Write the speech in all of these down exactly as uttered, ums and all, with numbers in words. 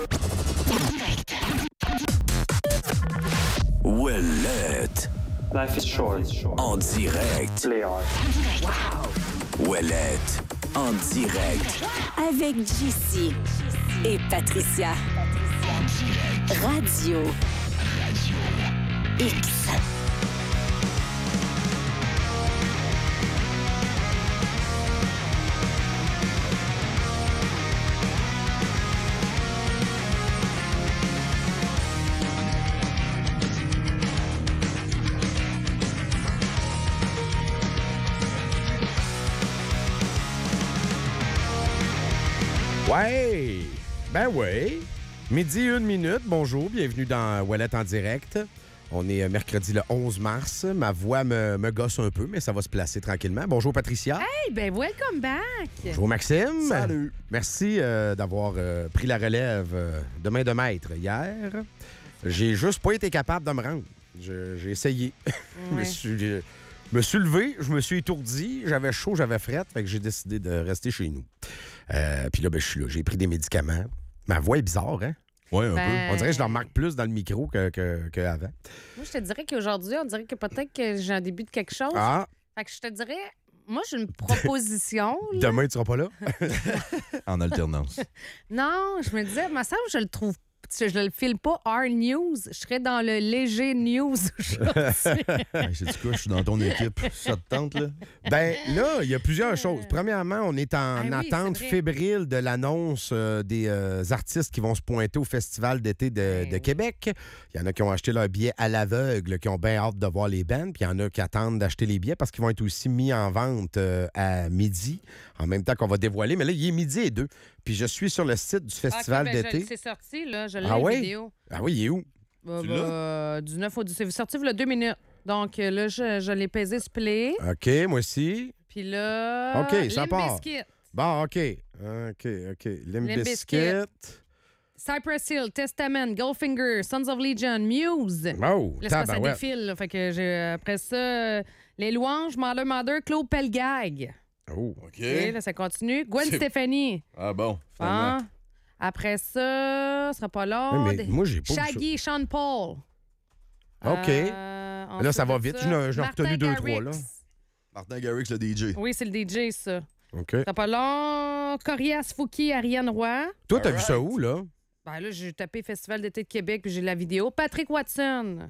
Ouellette. Life is short. En direct. Play hard. Ouellette. En direct. Avec J C et Patricia. Radio X. Ouais! Ben oui! Midi, une minute. Bonjour, bienvenue dans Ouellette en direct. On est mercredi le onze mars. Ma voix me, me gosse un peu, mais ça va se placer tranquillement. Bonjour, Patricia. Hey, ben welcome back! Bonjour, Maxime. Salut. Merci euh, d'avoir euh, pris la relève euh, de main de maître hier. J'ai juste pas été capable de me rendre. Je- J'ai essayé. Je me Ouais. suis, je me suis levé, je me suis étourdi, j'avais chaud, j'avais frette, fait que j'ai décidé de rester chez nous. Euh, Puis là, ben, je suis là. J'ai pris des médicaments. Ma voix est bizarre, hein? Oui, un Ben- On dirait que je le remarque plus dans le micro que, que, que avant. Moi, je te dirais qu'aujourd'hui, on dirait que peut-être que j'ai un début de quelque chose. Ah, Fait que je te dirais, moi, j'ai une proposition. là. demain, tu seras pas là? peu. En alternance. Non, je me disais, ma semble, je le trouve. Je le file pas R News. Je serais dans le léger news aujourd'hui. Hey, sais-tu quoi? Je suis dans ton équipe. Ça te tente, là? Ben là, il y a plusieurs choses. Premièrement, on est en Ah oui, attente c'est vrai. fébrile de l'annonce euh, des euh, artistes qui vont se pointer au Festival d'été de, Ben de oui. Québec. Il y en a qui ont acheté leur billet à l'aveugle, qui ont bien hâte de voir les bands. Puis il y en a qui attendent d'acheter les billets parce qu'ils vont être aussi mis en vente euh, à midi, en même temps qu'on va dévoiler. Mais là, il est midi et deux. Puis je suis sur le site du Festival Ok, ben, d'été. je- C'est sorti, là. Je l'ai Ah la oui? vidéo. Ah oui, il est où? Bah, Tu bah, l'as? du neuf au dix. C'est sorti il y a deux minutes. Donc euh, là, je, je l'ai pesé sur play. OK, moi aussi. Puis là. OK, ça Limp part. Bizkit, Bon, OK. OK, OK. Limp Limp Bizkit. Cypress Hill, Testament, Goldfinger, Sons of Legion, Muse. Oh, Là, c'est pas ça tabarouette. défile. là. Fait que j'ai, après ça, euh, Les Louanges, Mother Mother, Claude Pelgag. Oh. OK. OK, là, ça continue. Gwen C'est- Stefani. Ah bon, finalement. Hein? Après ça, ce sera pas long. Oui, mais moi, j'ai pas vu ça. Shaggy, Sean Paul. OK. Euh, Là, ça ensuite va de vite. ça, J'en ai- j'en ai Martin retenu deux, Garrix. trois, là. Martin Garrix, le D J. Oui, c'est le D J, ça. OK. Ce sera pas long. Corias, Fouki, Ariane Roy. Toi, t'as vu Alright. ça où, là? Ben là, j'ai tapé Festival d'été de Québec, puis j'ai la vidéo. Patrick Watson.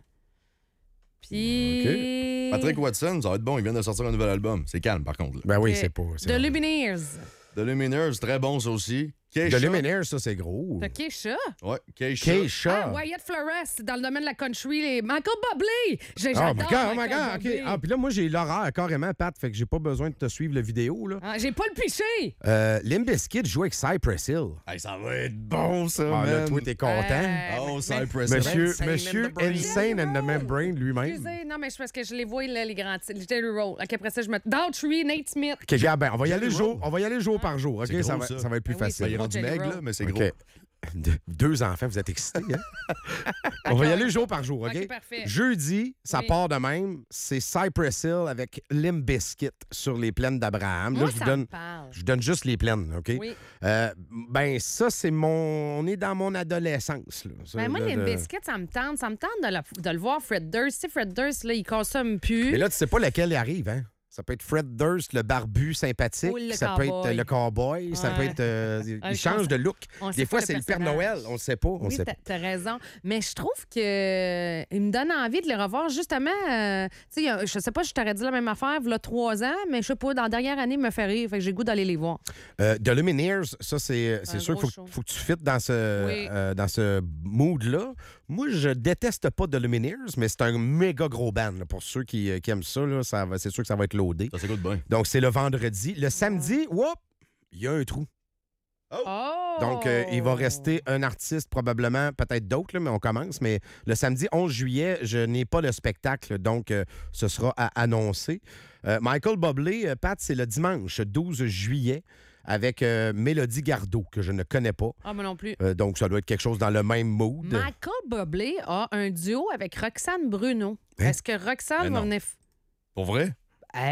Puis... Patrick Watson, ça va être bon. Il vient de sortir un nouvel album. C'est calme, par contre. là. Ben oui, Ok. c'est pas. c'est The vrai. Lumineers. The Lumineers, très bon, ça aussi. The Keisha. Luminaire, ça, c'est gros. T'as Keisha? Ouais, Keisha. Keisha. Ah, Wyatt Flores, dans le domaine de la country. Les... Michael Bublé. J'ai- Oh my J'adore God, oh my Michael God, Bublé. OK. Ah, puis là, moi, j'ai l'horaire carrément, Pat, fait que j'ai pas besoin de te suivre la vidéo, là. Ah, j'ai pas le piché. Euh, Limp Bizkit joue avec Cypress Hill. Hey, ça va être bon, ça, Ah, là, man. toi, t'es content. Euh, Oh, mais- Cypress Hill. Monsieur, Insane monsieur in the brain. Insane and the Membrane lui-même. Excusez, non, mais je pense que je les vois, là, les grands titres. Jerry Roll. OK, après ça, je me. Daughtry, Nate Smith. OK, gars, ben, on va y aller Jerry jour, Roll. on va y aller jour par jour, OK? C'est Ça gros, va, ça. ça va être plus Ben oui, facile. Il est rendu Jerry maigre, Roll. là, mais c'est OK. gros. De- deux enfants, vous êtes excités, hein? On va y aller jour par jour, OK? OK, parfait. Jeudi, ça Oui. part de même. C'est Cypress Hill avec Limp Bizkit sur les plaines d'Abraham. Là, Moi, je vous ça donne, me parle. je vous donne juste les plaines, OK? Oui. Euh, ben, ça, c'est mon. On est dans mon adolescence, là. Ça, Ben, moi, là, les de- biscuits, ça me tente. Ça me tente de, la- de le voir, Fred Durst. Si Fred Durst, là, il consomme plus. Mais là, tu sais pas lequel il arrive, hein? Ça peut être Fred Durst, le barbu sympathique. Ou le ça peut être cowboy. euh, le cowboy. Ça Ouais. peut être. euh, il Ouais, je change pense- de look. on sait Des pas fois, le c'est le Père personnage. Noël. On ne sait pas. On Oui, sait t'as, pas. t'as raison. Mais je trouve que euh, il me donne envie de les revoir. Justement, euh, tu sais, il y a- je sais pas, je t'aurais dit la même affaire il y a trois ans, mais je sais pas, dans la dernière année, il me fait rire. Fait que j'ai le goût d'aller les voir. Euh, The Lumineers, ça, c'est, c'est Un sûr qu'il gros faut, show. faut que tu fittes dans ce, Oui. euh, dans ce mood-là. Moi, je déteste pas The Lumineers, mais c'est un méga gros band. là. Pour ceux qui, euh, qui aiment ça, là, ça va- c'est sûr que ça va être loadé. Ça s'écoute bien. Donc, c'est le vendredi. Le samedi, whoop, il y a un trou. Oh! Donc, euh, il va rester un artiste, probablement, peut-être d'autres, là, mais on commence. Mais le samedi onze juillet, je n'ai pas le spectacle, donc euh, ce sera à annoncer. Euh, Michael Bublé, euh, Pat, c'est le dimanche douze juillet avec euh, Mélodie Gardot, que je ne connais pas. Ah, moi non plus. Euh, donc, ça doit être quelque chose dans le même mood. Michael Bublé a un duo avec Roxane Bruno. Hein? Est-ce que Roxane Mais va non. venir. f- Pour vrai? Hey!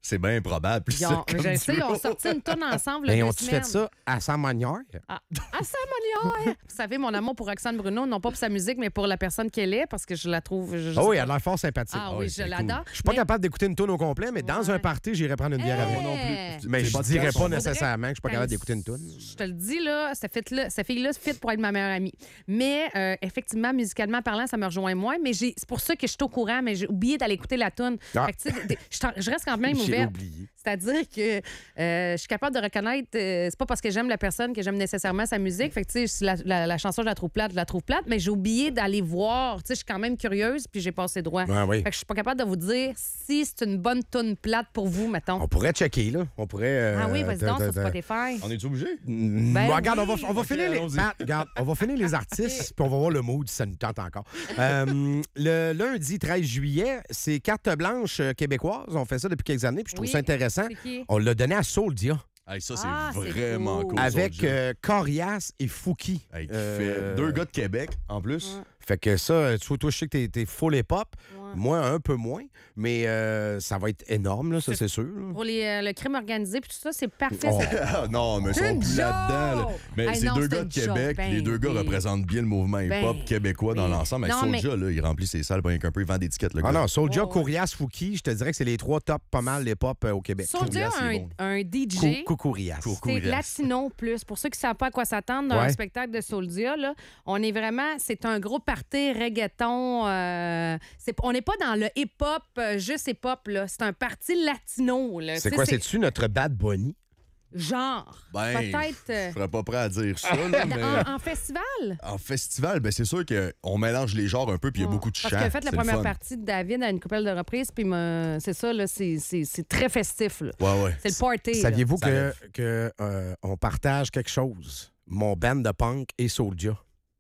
C'est bien improbable. Ils ont, je sais, ils ont sorti une tonne ensemble. Mais deux ont-tu fait semaines. ça à sa manière? Ah, à sa manière! Vous savez, mon amour pour Roxane Bruno, non pas pour sa musique, mais pour la personne qu'elle est, parce que je la trouve. Je, je Ah oui, sais elle a pas. l'air fort sympathique. Ah oui, je c'est l'adore. Je suis pas Mais- capable d'écouter une tune au complet, mais dans Ouais. un party, j'irais prendre une bière avec. Hey! Moi non plus. Mais C'est je pas de dirais casse, pas on nécessairement que je suis pas Ben, capable d'écouter une tune. Je te le dis, là, cette fille-là, cette fille-là fit pour être ma meilleure amie. Mais euh, effectivement, musicalement parlant, ça me rejoint moins. Mais j'ai- c'est pour ça que je suis au courant, mais j'ai oublié d'aller écouter la tune. Ah. Fait que, tu sais, des- je t'en- je reste quand même J'ai ouverte. oublié. C'est-à-dire que euh, je suis capable de reconnaître, euh, c'est pas parce que j'aime la personne que j'aime nécessairement sa musique. Fait que, tu sais, si la, la- la chanson, je la trouve plate, je la trouve plate, mais j'ai oublié d'aller voir. Tu sais, je suis quand même curieuse, puis j'ai passé droit. Ouais, oui. Fait que je suis pas capable de vous dire si c'est une bonne tune plate pour vous, mettons. On pourrait checker, là. On pourrait. euh, Ah oui, vas-y donc te- sur te- Spotify. On est obligé? Mm, Ben bon, regarde, oui. on va, on va Ok, finir les. allons-y. Pat, regarde, on va finir les artistes, puis on va voir le mood si ça nous tente encore. Euh, le lundi treize juillet, c'est carte blanche euh, québécoise. On fait ça depuis quelques années, puis je trouve Oui. ça intéressant. C'est qui? On l'a donné à Souldia Hey, ça, c'est Ah, c'est vraiment cool. cool. avec Soulja. euh, Corias et Fouki. Hey, qui Euh, fait deux gars de Québec, en plus. Ouais. Fait que ça, tu vois, toi, je sais que t'es, t'es full hip-hop. Ouais. Moi, un peu moins. Mais euh, ça va être énorme, là, ça, c'est sûr. là. Pour les, euh, le crime organisé, puis tout ça, c'est parfait. Oh. c'est- Ah, non, mais ils C'est sont une plus là-dedans. là. joke! Mais Hey, c'est non, deux c'est gars de une Québec. joke, ben les deux gars oui. représentent bien le mouvement hip-hop Ben québécois dans oui. l'ensemble. Mais Non, mais- Soulja, là, il remplit ses salles, pas rien qu'un peu, il vend des tickets. Le Ah gars. non, Soulja, Oh, ouais. Corias, Fouki, je te dirais que c'est les trois top pas mal hip-hop euh, au Québec. Soulja Curious, a un, c'est bon. un D J. Cou- Coucourias. Cou- C'est Curious. latino plus. Pour ceux qui ne savent pas à quoi s'attendre dans Ouais. un spectacle de Soulja, là, on est vraiment... C'est un gros party reggaeton. euh, c'est- on n'est pas dans le hip-hop, euh, juste hip-hop. là. C'est un party latino. là. C'est Tu quoi, sais, c'est-tu notre Bad Bunny? Genre. Ben, Peut-être... euh, je serais pas prêt à dire ça, là, mais en, en festival? en festival, ben c'est sûr qu'on mélange les genres un peu, puis il y a Ouais. beaucoup de chants. Parce qu'il a fait la c'est le première fun. partie de David à une couple de reprises, puis me- c'est ça, là, c'est, c'est, c'est très festif. là. Ouais, ouais. C'est le party. là. Saviez-vous Ça que, lève. que euh, on partage quelque chose? Mon band de punk et Soulja.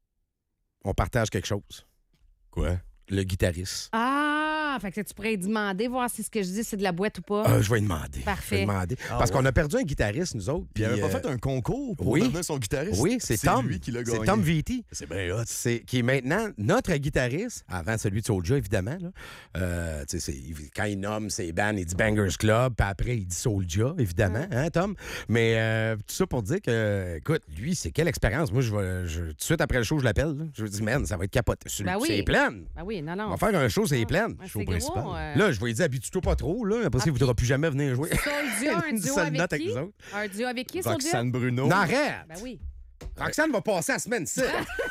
On partage quelque chose. Quoi? Le guitariste. Ah, fait que tu pourrais lui demander, voir si ce que je dis, c'est de la boîte ou pas. Euh, je vais lui demander. Parfait. Je vais lui demander. Ah Parce ouais. qu'on a perdu un guitariste, nous autres. Puis il avait pas euh, fait un concours pour oui. devenir son guitariste? Oui, c'est Tom. lui qui l'a gagné. C'est Tom Vitti. C'est bien hot. C'est, qui est maintenant notre guitariste, avant celui de Soulja, évidemment. Là. Euh, tu sais, c'est- quand il nomme ses bands, il dit Bangers Club, puis après, il dit Soulja, évidemment, hein, Tom? Mais euh, tout ça pour dire que, écoute, lui, c'est quelle expérience. Moi, je vais, je- tout de suite après le show, je l'appelle. là. Je lui dis, man, ça va être capoté. C'est Ben oui. c'est plein. Ben oui, non, On non. va faire un show, c'est plein. Ouais, show c'est principal. gros, euh, Là, je vais lui dire, habitue-toi pas trop, là. Après, ça, il ne voudra plus jamais venir jouer. Soulja, un Une duo seule avec note avec qui? nous autres. Un duo avec qui, Soulja? Roxane Bruno. Non, arrête! Ben oui. Roxane va passer la semaine ci.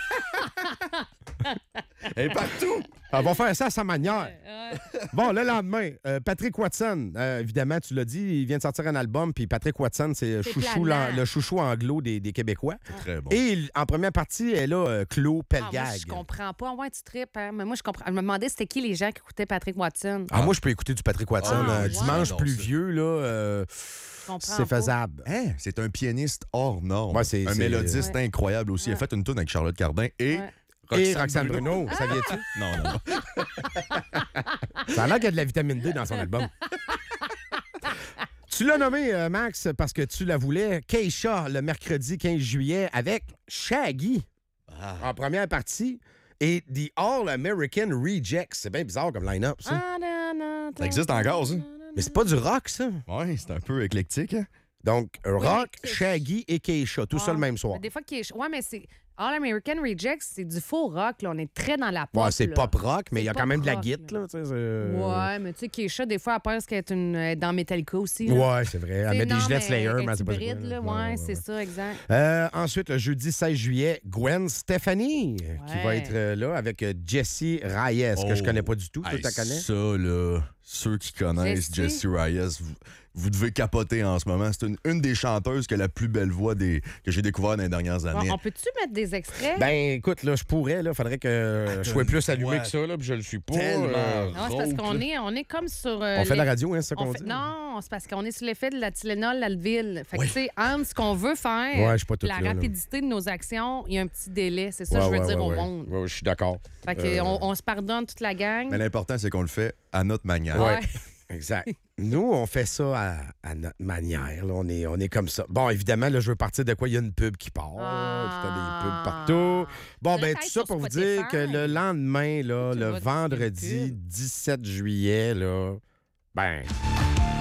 Elle est partout. Elle va faire ça à sa manière. Euh, Bon, le lendemain, euh, Patrick Watson, euh, évidemment, tu l'as dit, il vient de sortir un album, puis Patrick Watson, c'est le C'est chouchou, planant. lan- le chouchou anglo des, des Québécois. Très bon. Et il- en première partie, elle a euh, Claude ah, moi, Pelgag. je comprends pas. Ouais, tu tripes, hein? Mais moi, je comprends. Je me demandais c'était qui les gens qui écoutaient Patrick Watson. Ah, moi, je peux écouter du Patrick Watson. Ah, euh, ouais. Dimanche Non, pluvieux, là, euh, Je comprends c'est pas. faisable. Hein? C'est un pianiste hors norme. Ouais, c'est- un c'est- mélodiste Ouais. incroyable aussi. Il a fait une tune avec Charlotte Cardin et Ouais. Et Roxane Bruno, saviez-tu? Non, non, non. Ça a l'air qu'il y a de la vitamine D dans son album. Tu l'as nommé, euh, Max, parce que tu la voulais. Keisha, le mercredi quinze juillet, avec Shaggy Ah. en première partie et The All American Rejects. C'est bien bizarre comme line-up, ça. Ah, non, non, Ça existe encore, ça? Mais c'est pas du rock, ça. Ouais, c'est un peu éclectique. Hein? Donc, rock, mais Keisha- Shaggy et Keisha, tout ça le même soir. Des fois, qui est... ouais, mais c'est All American Rejects, c'est du faux rock. Là. On est très dans la pop. Ouais, c'est là. pop rock, mais il y a C'est quand même de la pop guitare, rock, là. là. tu sais, c'est- Ouais, mais tu sais, Keisha, des fois, elle pense qu'elle est, une... elle est dans Metallica aussi. là. Ouais, c'est vrai. Elle C'est- met des non, gilets mais Slayer, avec mais un c'est pas hybride, là. Ouais, c'est ça, exact. Euh, ensuite, le jeudi seize juillet, Gwen Stefani, euh, qui Ouais. va être euh, là avec euh, Jessie Reyes, que je Oh. connais pas du tout. Toi, Hey, tu la connais? Ça, là, ceux qui connaissent Jessie? Jessie Reyes, vous, vous devez capoter en ce moment. C'est une, une des chanteuses qui a la plus belle voix des, que j'ai découvert dans les dernières Bon, années. on peut-tu mettre des extraits? Ben, écoute, là, je pourrais, là. Faudrait que je sois plus allumé ouais. que ça, là, puis je le suis pas. Tellement. euh, non, c'est parce rauque, qu'on là. est, on est comme sur. euh, On fait de la les- radio, hein, c'est ça on qu'on fait- dit? Non, c'est parce qu'on est sur l'effet de la Tylenol, l'Advil. Fait que, Oui. tu sais, entre ce qu'on veut faire, Ouais, je suis pas toute la là, là. rapidité de nos actions, il y a un petit délai. C'est ça que Ouais, je veux ouais, dire ouais, au ouais. monde. Ouais, je suis d'accord. Fait que Euh, on, on se pardonne toute la gang. Mais l'important, c'est qu'on le fait à notre manière. Ouais. Exact. Nous, on fait ça à, à notre manière. là. On, est, on est comme ça. Bon, évidemment, là, je veux partir de quoi? Il y a une pub qui part. Ah. Puis t'as des pubs partout. Bon, ben, Peut-être tout ça sur pour vous Spotify. dire que le lendemain, là, Tu le vas dire vendredi une pub. dix-sept juillet, là, ben,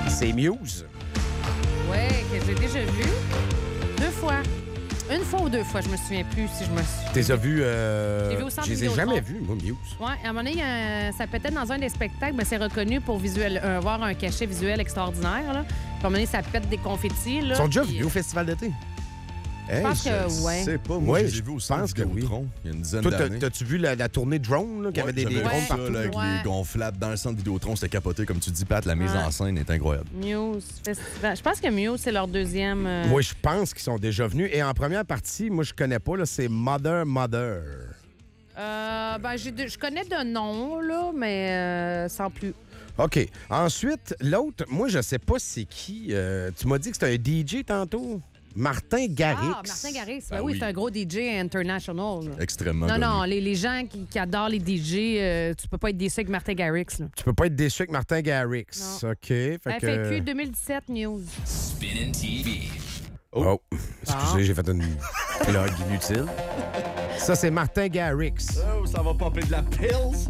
C'est Muse. Oui, que j'ai déjà vu deux fois. Une fois ou deux fois, je me souviens plus si je me suis. Tu les as vus. Euh... Je les ai vus au centre Je les ai Vidéotron. jamais vus, moi, Muse. Oui, à un moment donné, euh, ça pétait dans un des spectacles, mais c'est reconnu pour visuel, euh, avoir un cachet visuel extraordinaire. Là. Puis à un moment donné, ça pète des confettis. Là, Ils sont déjà puis- venus au festival d'été. Hey, pense que je ouais. sais pas. Moi, Ouais, je les ai je vus au pense centre que oui. Vidéotron il y a une dizaine Toi, t'as- d'années. t'as-tu vu la, la tournée drone, là, qu'il y avait des, des j'avais drones vu ça, partout? là, avec Ouais. les gonflables dans le centre Vidéotron, c'était capoté. Comme tu dis, Pat, la mise Ouais. en scène est incroyable. Muse Festival. Je pense que Muse, c'est leur deuxième. euh, Moi, je pense qu'ils sont déjà venus. Et en première partie, moi, je connais pas, là, c'est Mother Mother. Euh, ben, j'ai de- je connais de nom, là, mais euh, sans plus. OK. Ensuite, l'autre, moi, je sais pas c'est qui. Euh, tu m'as dit que c'était un D J tantôt? Martin Garrix. Ah, Martin Garrix. Ben Ben oui, oui. c'est un gros D J international. là. Extrêmement Non, connu. non, les, les gens qui, qui adorent les D J, euh, tu peux pas être déçu avec Martin Garrix. Là. Tu peux pas être déçu avec Martin Garrix. Non. OK. Fait F A que... Q deux mille dix-sept News. Spinning T V. Oh, excusez, j'ai fait une plug inutile. Ça, c'est Martin Garrix. Oh, ça va popper de la pills.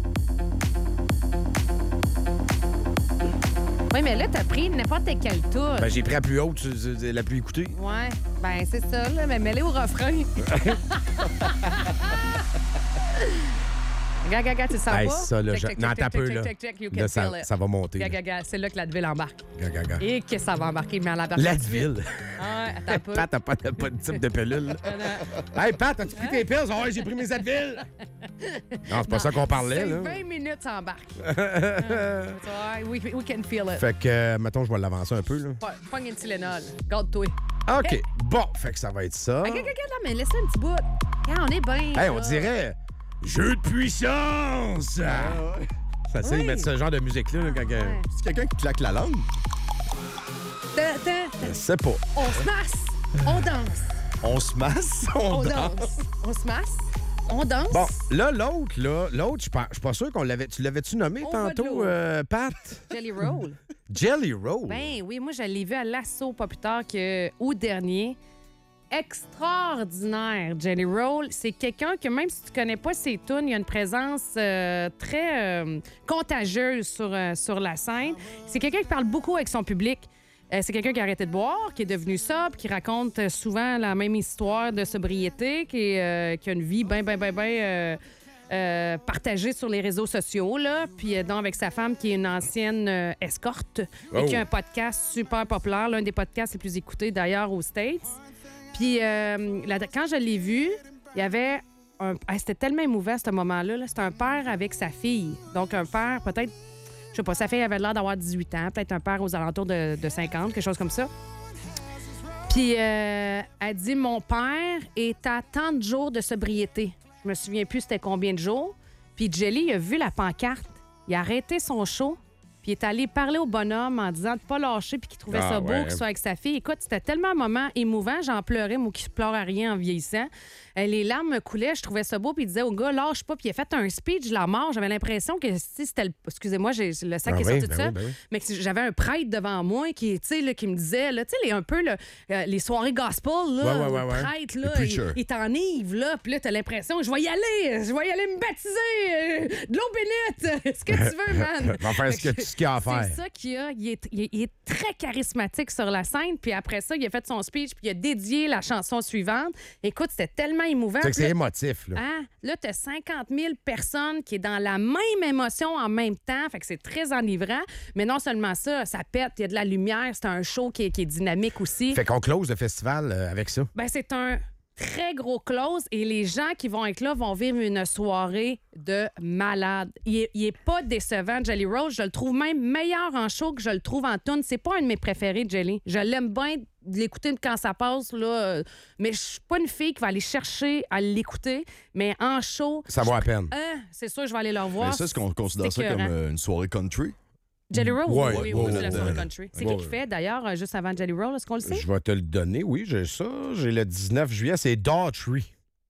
Oui, mais là, t'as pris n'importe quelle tour. Ben, j'ai pris la plus haute, c'est- c'est la plus écoutée. Ouais, ben c'est ça, là, mais mets-les au refrain. Regarde, regarde, tu le sens Hey, pas? ça, là, Check, je- check, non, check, t'as check, peu, check, là. check, check, you Là, can ça, feel it. ça va monter. Regarde, là. regarde, regarde, c'est là que la ville embarque. Regarde, regarde, regarde. Et que ça va embarquer, mais elle embarque. La tout de suite. ville. Ah ouais, attends un peu. Pat, t'as pas de, pas de type de pilule. là. Hey, Pat, as-tu pris tes pills? Ah ouais, j'ai pris mes Advil. Non, c'est pas ça qu'on parlait, C'est là. vingt minutes, ça embarque. Ah, ouais, we, we can feel it. Fait que, euh, mettons, je vais l'avancer un peu, là. Pogne pogne un Tylenol. Garde-toi. OK. Bon, fait que ça va être ça. Regarde, regarde, regarde, mais laisse-le un petit bout. Regarde, on est bien. Hey, on là. dirait jeu de puissance. Ça essaie Oui. de mettre ce genre de musique-là, là, quand... que- Ouais. C'est quelqu'un qui claque la langue? Ta- ta- Je sais pas. On se masse. On danse. On se masse? On, On danse? danse. On se masse. On danse. Bon, là, l'autre, là, l'autre, je suis pas- je suis pas sûr qu'on l'avait... Tu l'avais-tu nommé On va de tantôt, l'eau. euh, Pat? Jelly Roll. Jelly Roll. Ben oui, moi, je l'ai vu à l'assaut pas plus tard que août dernier. Extraordinaire, Jelly Roll. C'est quelqu'un que même si tu connais pas ses tunes, il a une présence euh, très euh, contagieuse sur, euh, sur la scène. C'est quelqu'un qui parle beaucoup avec son public. Euh, c'est quelqu'un qui a arrêté de boire, qui est devenu sobre, qui raconte euh, souvent la même histoire de sobriété, qui, est, euh, qui a une vie bien, bien, bien, bien euh, euh, partagée sur les réseaux sociaux. Là. Puis euh, donc avec sa femme, qui est une ancienne euh, escorte, Oh. et qui a un podcast super populaire, l'un des podcasts les plus écoutés d'ailleurs aux States. Puis euh, la- quand je l'ai vu, il y avait un... ah, c'était tellement émouvant, ce moment-là. Là. C'était un père avec sa fille. Donc, un père, peut-être, je sais pas, sa fille avait l'air d'avoir dix-huit ans, peut-être un père aux alentours de, de cinquante, quelque chose comme ça. Puis, euh, elle dit, mon père est à tant de jours de sobriété. Je me souviens plus c'était combien de jours. Puis, Jelly, il a vu la pancarte. Il a arrêté son show. Puis il est allé parler au bonhomme en disant de pas lâcher puis qu'il trouvait Ah, ça beau ouais. qu'il soit avec sa fille. Écoute, c'était tellement un moment émouvant. J'en pleurais, moi qui pleure à rien en vieillissant. Euh, les larmes me coulaient, je trouvais ça beau. Puis il disait au gars, lâche pas. Puis il a fait un speech de la mort. J'avais l'impression que si c'était le... Excusez-moi, j'ai le sac Ah qui est oui, sorti de ben ça. oui, ben oui. Mais que j'avais un prêtre devant moi qui, tu sais, là, qui me disait, là, tu sais, les- un peu là, euh, les soirées gospel, là, Ouais, ouais, où ouais, le ouais. prêtre, là, Les il, preachers. il t'enivre, là. Puis là, t'as l'impression, je vais y aller, je vais y aller me baptiser, euh, de l'eau bénite, ce que tu veux, man. Va faire ce que tu- ce qu'il y a à faire. C'est ça qu'il a. Il est, il est- il est très charismatique sur la scène. Puis après ça, il a fait son speech, puis il a dédié la chanson suivante. Écoute, c'était tellement émouvant. C'est que Puis c'est là, émotif, là. hein, là, t'as cinquante mille personnes qui est dans la même émotion en même temps. Fait que c'est très enivrant. Mais non seulement ça, ça pète, il y a de la lumière. C'est un show qui est, qui est dynamique aussi. Fait qu'on close le festival euh, avec ça. Ben, c'est un très gros close et les gens qui vont être là vont vivre une soirée de malade. Il est, il est pas décevant, Jelly Roll. Je le trouve même meilleur en show que je le trouve en tune. C'est pas un de mes préférés, Jelly. Je l'aime bien de l'écouter quand ça passe, là. euh, Mais je suis pas une fille qui va aller chercher à l'écouter. Mais en show, Ça vaut la peine. hein, c'est sûr, je vais aller le revoir. Mais ça, est-ce qu'on considère ça écœurant. comme euh, une soirée country? Jelly Roll? Ouais, oui, oui, ouais, oui, c'est ouais, la soirée ouais. country. C'est Ouais, qui qui ouais. fait, d'ailleurs, euh, juste avant Jelly Roll, est-ce qu'on le sait? Je vais te le donner, oui, j'ai ça. J'ai le dix-neuf juillet, c'est Daughtry.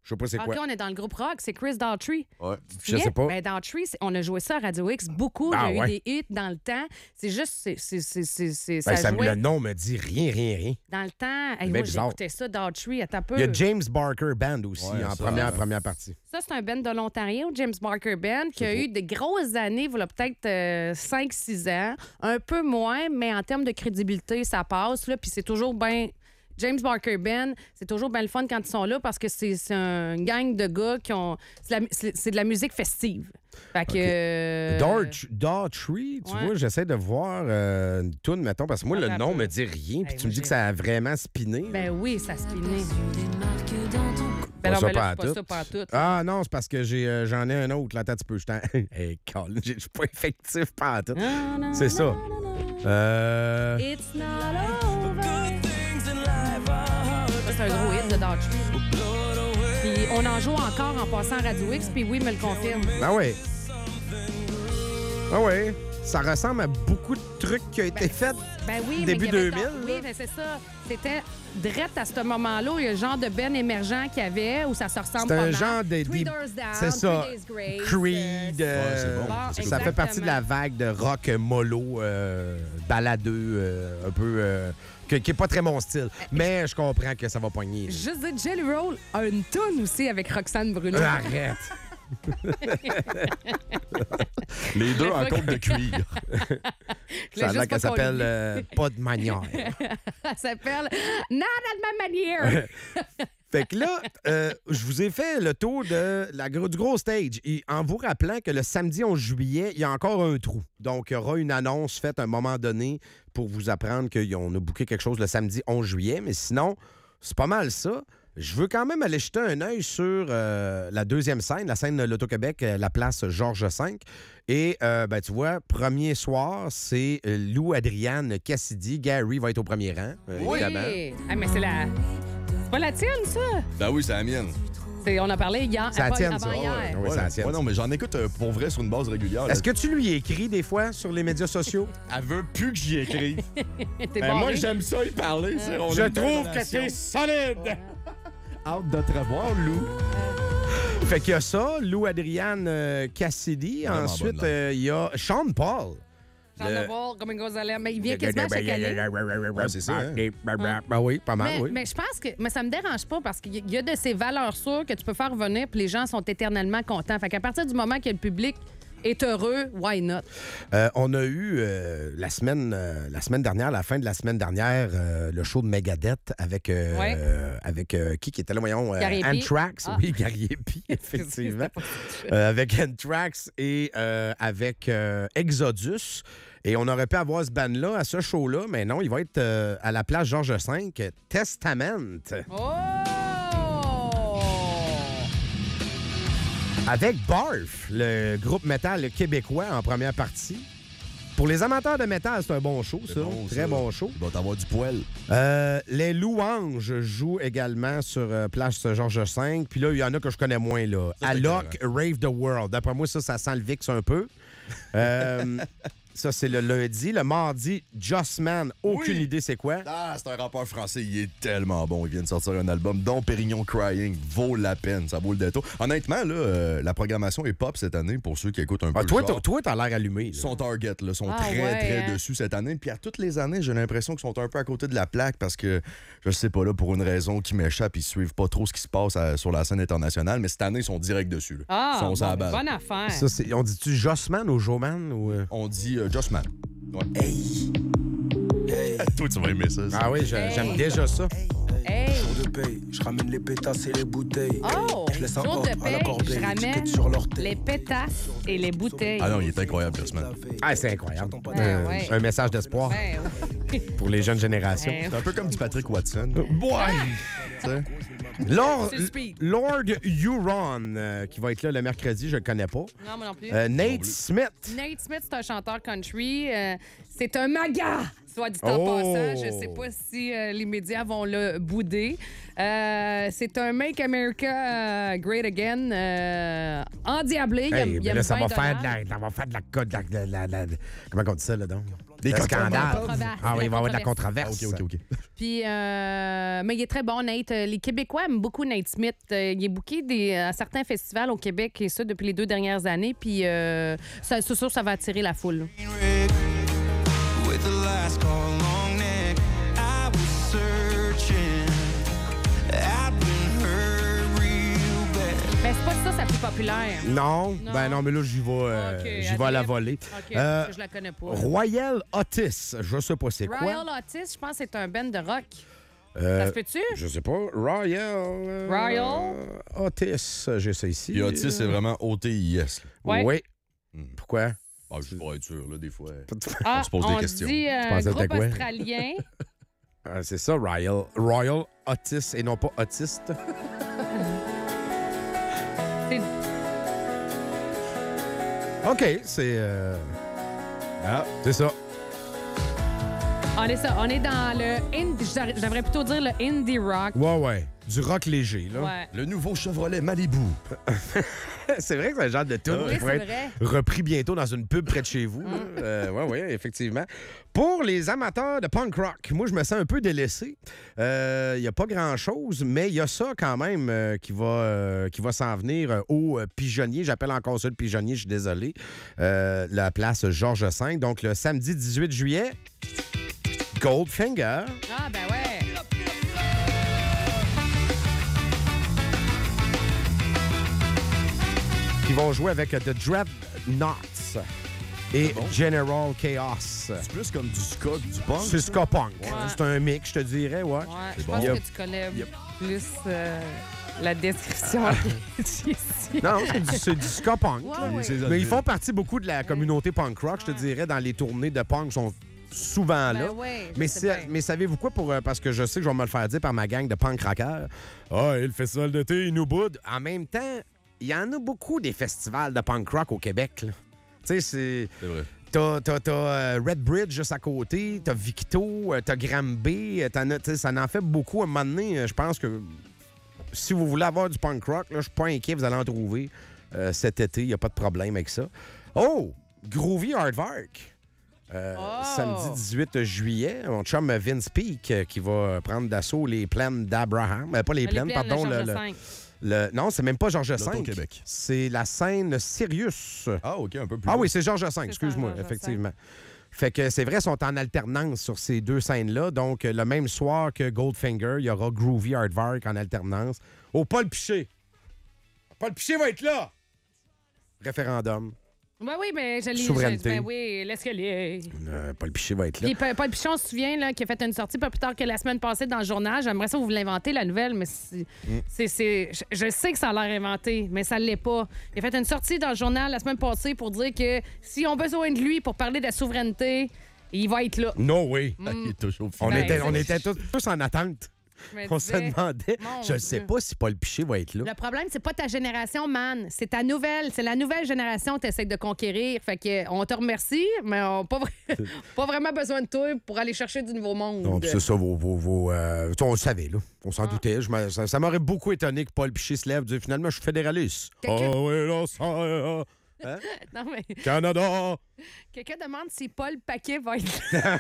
Je sais pas c'est OK, quoi. on est dans le groupe rock, c'est Chris Daughtry. Ouais. Je sais pas. Ben, Daughtry, c'est- on a joué ça à Radio X beaucoup. Ah, Il y a ouais. eu des hits dans le temps. C'est juste, c'est, c'est, c'est, c'est, c'est- Ben, ça ça, jouait le nom me dit rien, rien, rien. dans le temps. Hey, bien moi, bizarre. j'écoutais ça, Daughtry, à ta peu. Il y a James Barker Band aussi Ouais, en ça, première, ouais. première partie. Ça, c'est un band de l'Ontario, James Barker Band, qui a eu de grosses années, voilà peut-être euh, cinq six ans. Un peu moins, mais en termes de crédibilité, ça passe. Là, puis c'est toujours bien... James Barker Band, c'est toujours bien le fun quand ils sont là parce que c'est, c'est un gang de gars qui ont... C'est, la- c'est- c'est de la musique festive. Fait que... euh, Daughtry, Daughtry, tu ouais. vois, j'essaie de voir euh, une toune, mettons, parce que moi, Ah, le ben, nom un peu. me dit rien, puis Hey, tu me moi, dis j'ai- que ça a vraiment spiné. Ben oui, ça se finit. Pas Ben non, ça ben là, pas c'est pas tout. ça pas tout. Ah non, c'est parce que j'ai, euh, j'en ai un autre. Là, attends, tu peux. Je t'en... Hey, Colin, je suis pas effectif pas tout. Na, na, C'est ça. na, na, na. Euh... It's not over. Ça, c'est un gros hit de Daughtry. Puis on en joue encore en passant à Radio X, puis oui, me le confirme. Ah ouais. Ah ouais. Ça ressemble à beaucoup de trucs qui ont été faits. Ben oui, Début mais il y avait deux mille, donc- Oui, mais c'est ça. C'était direct à ce moment-là, il y a le genre de ben émergent qu'il y avait où ça se ressemble C'est pas un mal. genre de... Three des- Doors Down, C'est ça. Three Days Grace, Creed. euh, euh, Ouais, c'est bon. Bon, ça fait partie de la exactement. vague de rock mollo, euh, baladeux, euh, un peu... euh, que- qui est pas très mon style. Mais je comprends que ça va pogner. là. Juste dire, Jelly Roll a une toune aussi avec Roxane Bruno. Euh, Arrête. Les deux Mais en pas côte de cuir. Je voulais Ça a juste l'air pas qu'elle qu'on s'appelle l'oublie. euh, Pas de manière. Elle s'appelle Not at my manière. Fait que là, euh, je vous ai fait le tour de la, gro- du gros stage. Et en vous rappelant que le samedi onze juillet, il y a encore un trou. Donc, il y aura une annonce faite à un moment donné pour vous apprendre qu'on a booké quelque chose le samedi onze juillet. Mais sinon, c'est pas mal ça. Je veux quand même aller jeter un œil sur euh, la deuxième scène, la scène de l'Auto-Québec, euh, la place Georges cinq. Et, euh, ben, tu vois, premier soir, c'est euh, Lou Adriane Cassidy. Gary va être au premier rang, euh, Oui. évidemment. Ah, mais c'est la... C'est pas la tienne, ça? Ben oui, c'est la mienne. C'est- On a parlé hier. C'est la ah, pas tienne, avant ça. hier. Oui, c'est la tienne. Ouais, non, mais j'en écoute euh, pour vrai sur une base régulière. là. Est-ce que tu lui écris des fois sur les médias sociaux? Elle veut plus que j'y écrive. T'es Ben, moi, barré. j'aime ça y parler. c'est- on Je a une belle trouve que relation. t'es solide! Hâte de te revoir, Lou. Fait qu'il y a ça, Lou Adriane euh, Cassidy. Vraiment Ensuite, bonne euh, il y a Sean Paul. J'en Le- ai voir comme Gonzalez. Mais il vient quasiment chaque année. Ouais, c'est ça, hein? Ben oui, pas mal, Mais, oui. mais je pense que mais ça me dérange pas parce qu'il y a- il y a de ces valeurs sûres que tu peux faire revenir puis les gens sont éternellement contents. Fait qu'à partir du moment que le public est heureux, why not? Euh, on a eu euh, la, semaine, euh, la semaine dernière, la fin de la semaine dernière, euh, le show de Megadeth avec, euh, Ouais. euh, avec euh, qui qui était là, voyons? euh, Gary Epi. Anthrax. Ah. Oui, Gary Epi, effectivement. Euh, avec Anthrax et euh, avec euh, Exodus. Et on aurait pu avoir ce band-là à ce show-là, mais non, il va être euh, à la place Georges cinq, Testament. Oh! Avec Barf, le groupe métal québécois en première partie. Pour les amateurs de métal, c'est un bon show, ça. C'est bon, Très ça. bon show. Il va t'avoir du poil. Euh, les Louanges jouent également sur euh, Place Georges cinq. Puis là, il y en a que je connais moins. là. Ça, c'est Alok, Rave the World. D'après moi, ça, ça sent le V I X un peu. Euh, ça, c'est le lundi. Le mardi, Just Man. Aucune Oui. idée c'est quoi. Ah, c'est un rappeur français, il est tellement bon. Il vient de sortir un album, dont Pérignon Crying. Vaut la peine, ça vaut le détour. Honnêtement, là, euh, la programmation est pop cette année pour ceux qui écoutent un Ah, peu toi, le t'as- genre. toi, t'as l'air allumé. là. Son target, là, sont Ah, très, ouais, très hein? dessus cette année. Puis à toutes les années, j'ai l'impression qu'ils sont un peu à côté de la plaque parce que, je sais pas, là, pour une raison qui m'échappe, ils suivent pas trop ce qui se passe à- sur la scène internationale. Mais cette année, ils sont direct dessus. Là. Ah, Ils sont sur la bon, balle. bonne affaire. Ça, c'est- on dit-tu Jossman ou Joman? Ou, euh? On dit euh, Just Man. Ouais. Toi, tu vas aimer ça. ça. Ah oui, je- Hey. j'aime déjà ça. Hey! Jour de paye, je ramène les pétasses et les bouteilles. Oh! Je laisse un Jour ordre de à la paix, corbeille, je ramène étiquette sur leur tête. les pétasses et les bouteilles. Ah non, il est incroyable, Just Man. Ah, c'est incroyable. Ben Euh, ouais. Un message d'espoir Ben oui. pour les jeunes générations. Ben C'est un peu comme du Patrick Watson. Ouais. Tu sais? Lord, C'est speed. Lord Huron, euh, qui va être là le mercredi, je le connais pas. Non, moi non plus. Euh, Nate Smith. Nate Smith, c'est un chanteur country. Euh, C'est un maga, soit dit en Oh! passant. Je sais pas si euh, les médias vont le bouder. Euh, c'est un Make America euh, Great Again euh, endiablé. Il Hey, aime- il mais aime là, ça bien va, faire de Donald. la, ça va faire de la, co- de la, de la- de la- de- comment on dit ça, là, donc? Des Le scandale. Controverse. Ah oui, il va y avoir de la Ah, controverse. OK, OK, OK. Puis, euh, mais il est très bon, Nate. Euh, Les Québécois aiment beaucoup Nate Smith. Euh, il est booké des, à certains festivals au Québec, et ça depuis les deux dernières années. Puis, euh, ça- c'est sûr, ça va attirer la foule. With the last call long neck, I was searching. I've been hurt real bad. Mais c'est pas ça sa plus populaire. Non? Non. Ben non, mais là, j'y vais, euh, OK, j'y vais à la adresse. volée. OK, Euh, je la connais pas. Royal Otis, je sais pas c'est quoi. Royal Otis, je pense que c'est un band de rock. Euh, Ça se peut-tu? Je sais pas. Royal. euh, Royal? Otis, j'ai ça ici. Puis Otis, c'est vraiment O T I S. là. Ouais. Oui. Hmm. Pourquoi? Ah, je vais être sûr, là, des fois. Ah, on se pose des questions. dit euh, Tu un pensais que groupe c'était quoi? australien. Ah, c'est ça, Royal. Royal Otis et non pas autiste. C'est- OK, c'est. euh, Ah, c'est ça. on est ça. On est dans le indie. Je devrais plutôt dire le indie rock. Ouais, ouais. Du rock léger, là. Ouais. le nouveau Chevrolet Malibu. c'est vrai que c'est le genre de tune Oui, qui pourrait c'est être vrai. repris bientôt dans une pub près de chez vous. là. Euh, ouais, ouais, effectivement. Pour les amateurs de punk rock, moi, je me sens un peu délaissé. Il n'y a pas grand-chose, mais il y a ça quand même euh, qui va, euh, qui va s'en venir euh, au euh, Pigeonnier. J'appelle encore ça le Pigeonnier, je suis désolé. Euh, la place Georges V. Donc, le samedi dix-huit juillet, Goldfinger. Ah, ben ouais. Qui vont jouer avec euh, The Dreadnoughts et General Chaos. C'est plus comme du ska que du punk. C'est ska punk. Ouais. C'est un mix, je te dirais, ouais. Ouais, je bon. pense Il y a- que tu connais il y a- plus euh, la description qui est ici. Non, c'est du, c'est du ska punk. Ouais, là. ouais. C'est Mais ils font partie beaucoup de la communauté punk rock, je te dirais, dans les tournées de punk, ils sont souvent là. Ben ouais, je mais, sais c'est- bien. mais savez-vous quoi? Pour, euh, parce que je sais que je vais me le faire dire par ma gang de punk rockers. Ah, et le festival d'été, il nous boude. En même temps, il y en a beaucoup des festivals de punk rock au Québec. là. Tu sais, c'est... C'est vrai. T'as, t'as, t'as euh, Red Bridge juste à côté, t'as Victo, euh, t'as Granby, euh, t'en as- t'sais, ça en fait beaucoup. À un moment donné, euh, je pense que si vous voulez avoir du punk rock, là, je suis pas inquiet, vous allez en trouver euh, cet été, il n'y a pas de problème avec ça. Oh! Groovy Hardvark. Euh, Oh! Samedi dix-huit juillet, mon chum Vince Peak euh, qui va prendre d'assaut les plaines d'Abraham. Euh, pas les Les plaines, plaines, pardon. le le- Georges le- V. le- non, c'est même pas Georges V. L'Auto-Québec. C'est la scène Sirius. Ah, OK, un peu plus. Ah haut. oui, c'est Georges V, excuse-moi, Georges V. effectivement. Fait que c'est vrai, ils sont en alternance sur ces deux scènes-là. Donc, euh, le même soir que Goldfinger, il y aura Groovy Hardvark en alternance. Au Paul Piché. Paul Piché va être là! Référendum. Ben oui, mais je l'ai Souveraineté. je- Ben oui, laisse que les. Euh, Paul Piché va être là. Puis Pa- Paul Pichon se souvient là, qui a fait une sortie pas plus tard que la semaine passée dans le journal. J'aimerais ça vous l'inventer, la nouvelle, mais c'est, Mm. c'est, c'est- je, je sais que ça a l'air inventé, mais ça ne l'est pas. Il a fait une sortie dans le journal la semaine passée pour dire que s'ils ont besoin de lui pour parler de la souveraineté, il va être là. No way. Il est toujours On Ben, était, c'est- on était tous, tous en attente. Je me On se disais, demandait. Mon Je ne sais Dieu. pas si Paul Piché va être là. Le problème, c'est pas ta génération, man. C'est ta nouvelle. C'est la nouvelle génération que tu essaies de conquérir. Fait que on te remercie, mais on n'a pas, vra- pas vraiment besoin de toi pour aller chercher du nouveau monde. Non, puis c'est ça, vos. vos, vos, euh, on le savait, là. On s'en doutait. Je m'a- ça ça m'aurait beaucoup étonné que Paul Piché se lève et dise finalement, je suis fédéraliste. Quelqu'un- Ah oui, là, ça. euh, Hein? Non, mais Canada! quelqu'un demande si Paul Paquet va être là.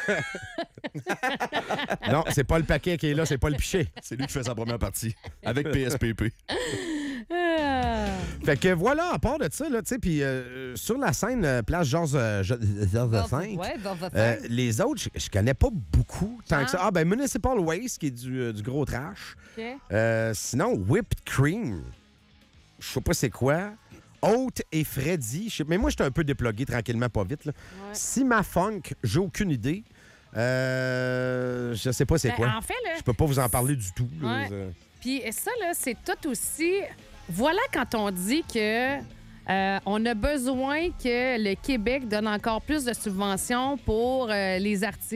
Non, c'est pas le paquet qui est là, c'est pas le Piché. C'est lui qui fait sa première partie avec P S P P. Ah. Fait que voilà, à part de ça, là, tu sais, puis euh, sur la scène euh, place Georges euh, Georges V, Ouais, dans votre euh, tête. les autres, je- je connais pas beaucoup tant que ça. Ah. Ah, ben Municipal Waste, qui est du, euh, du gros trash. OK. Euh, sinon, Whipped Cream, je sais pas c'est quoi. Haute et Freddy, je sais- mais moi, j'étais un peu déplogué tranquillement, pas vite. Là. Ouais. Sima Funk, j'ai aucune idée. Euh, je sais pas c'est Ben, quoi. En fait, là, Je peux pas vous en parler du tout. là. Ouais. Euh, puis ça, là, c'est tout aussi... Voilà quand on dit que euh, on a besoin que le Québec donne encore plus de subventions pour euh, les artistes.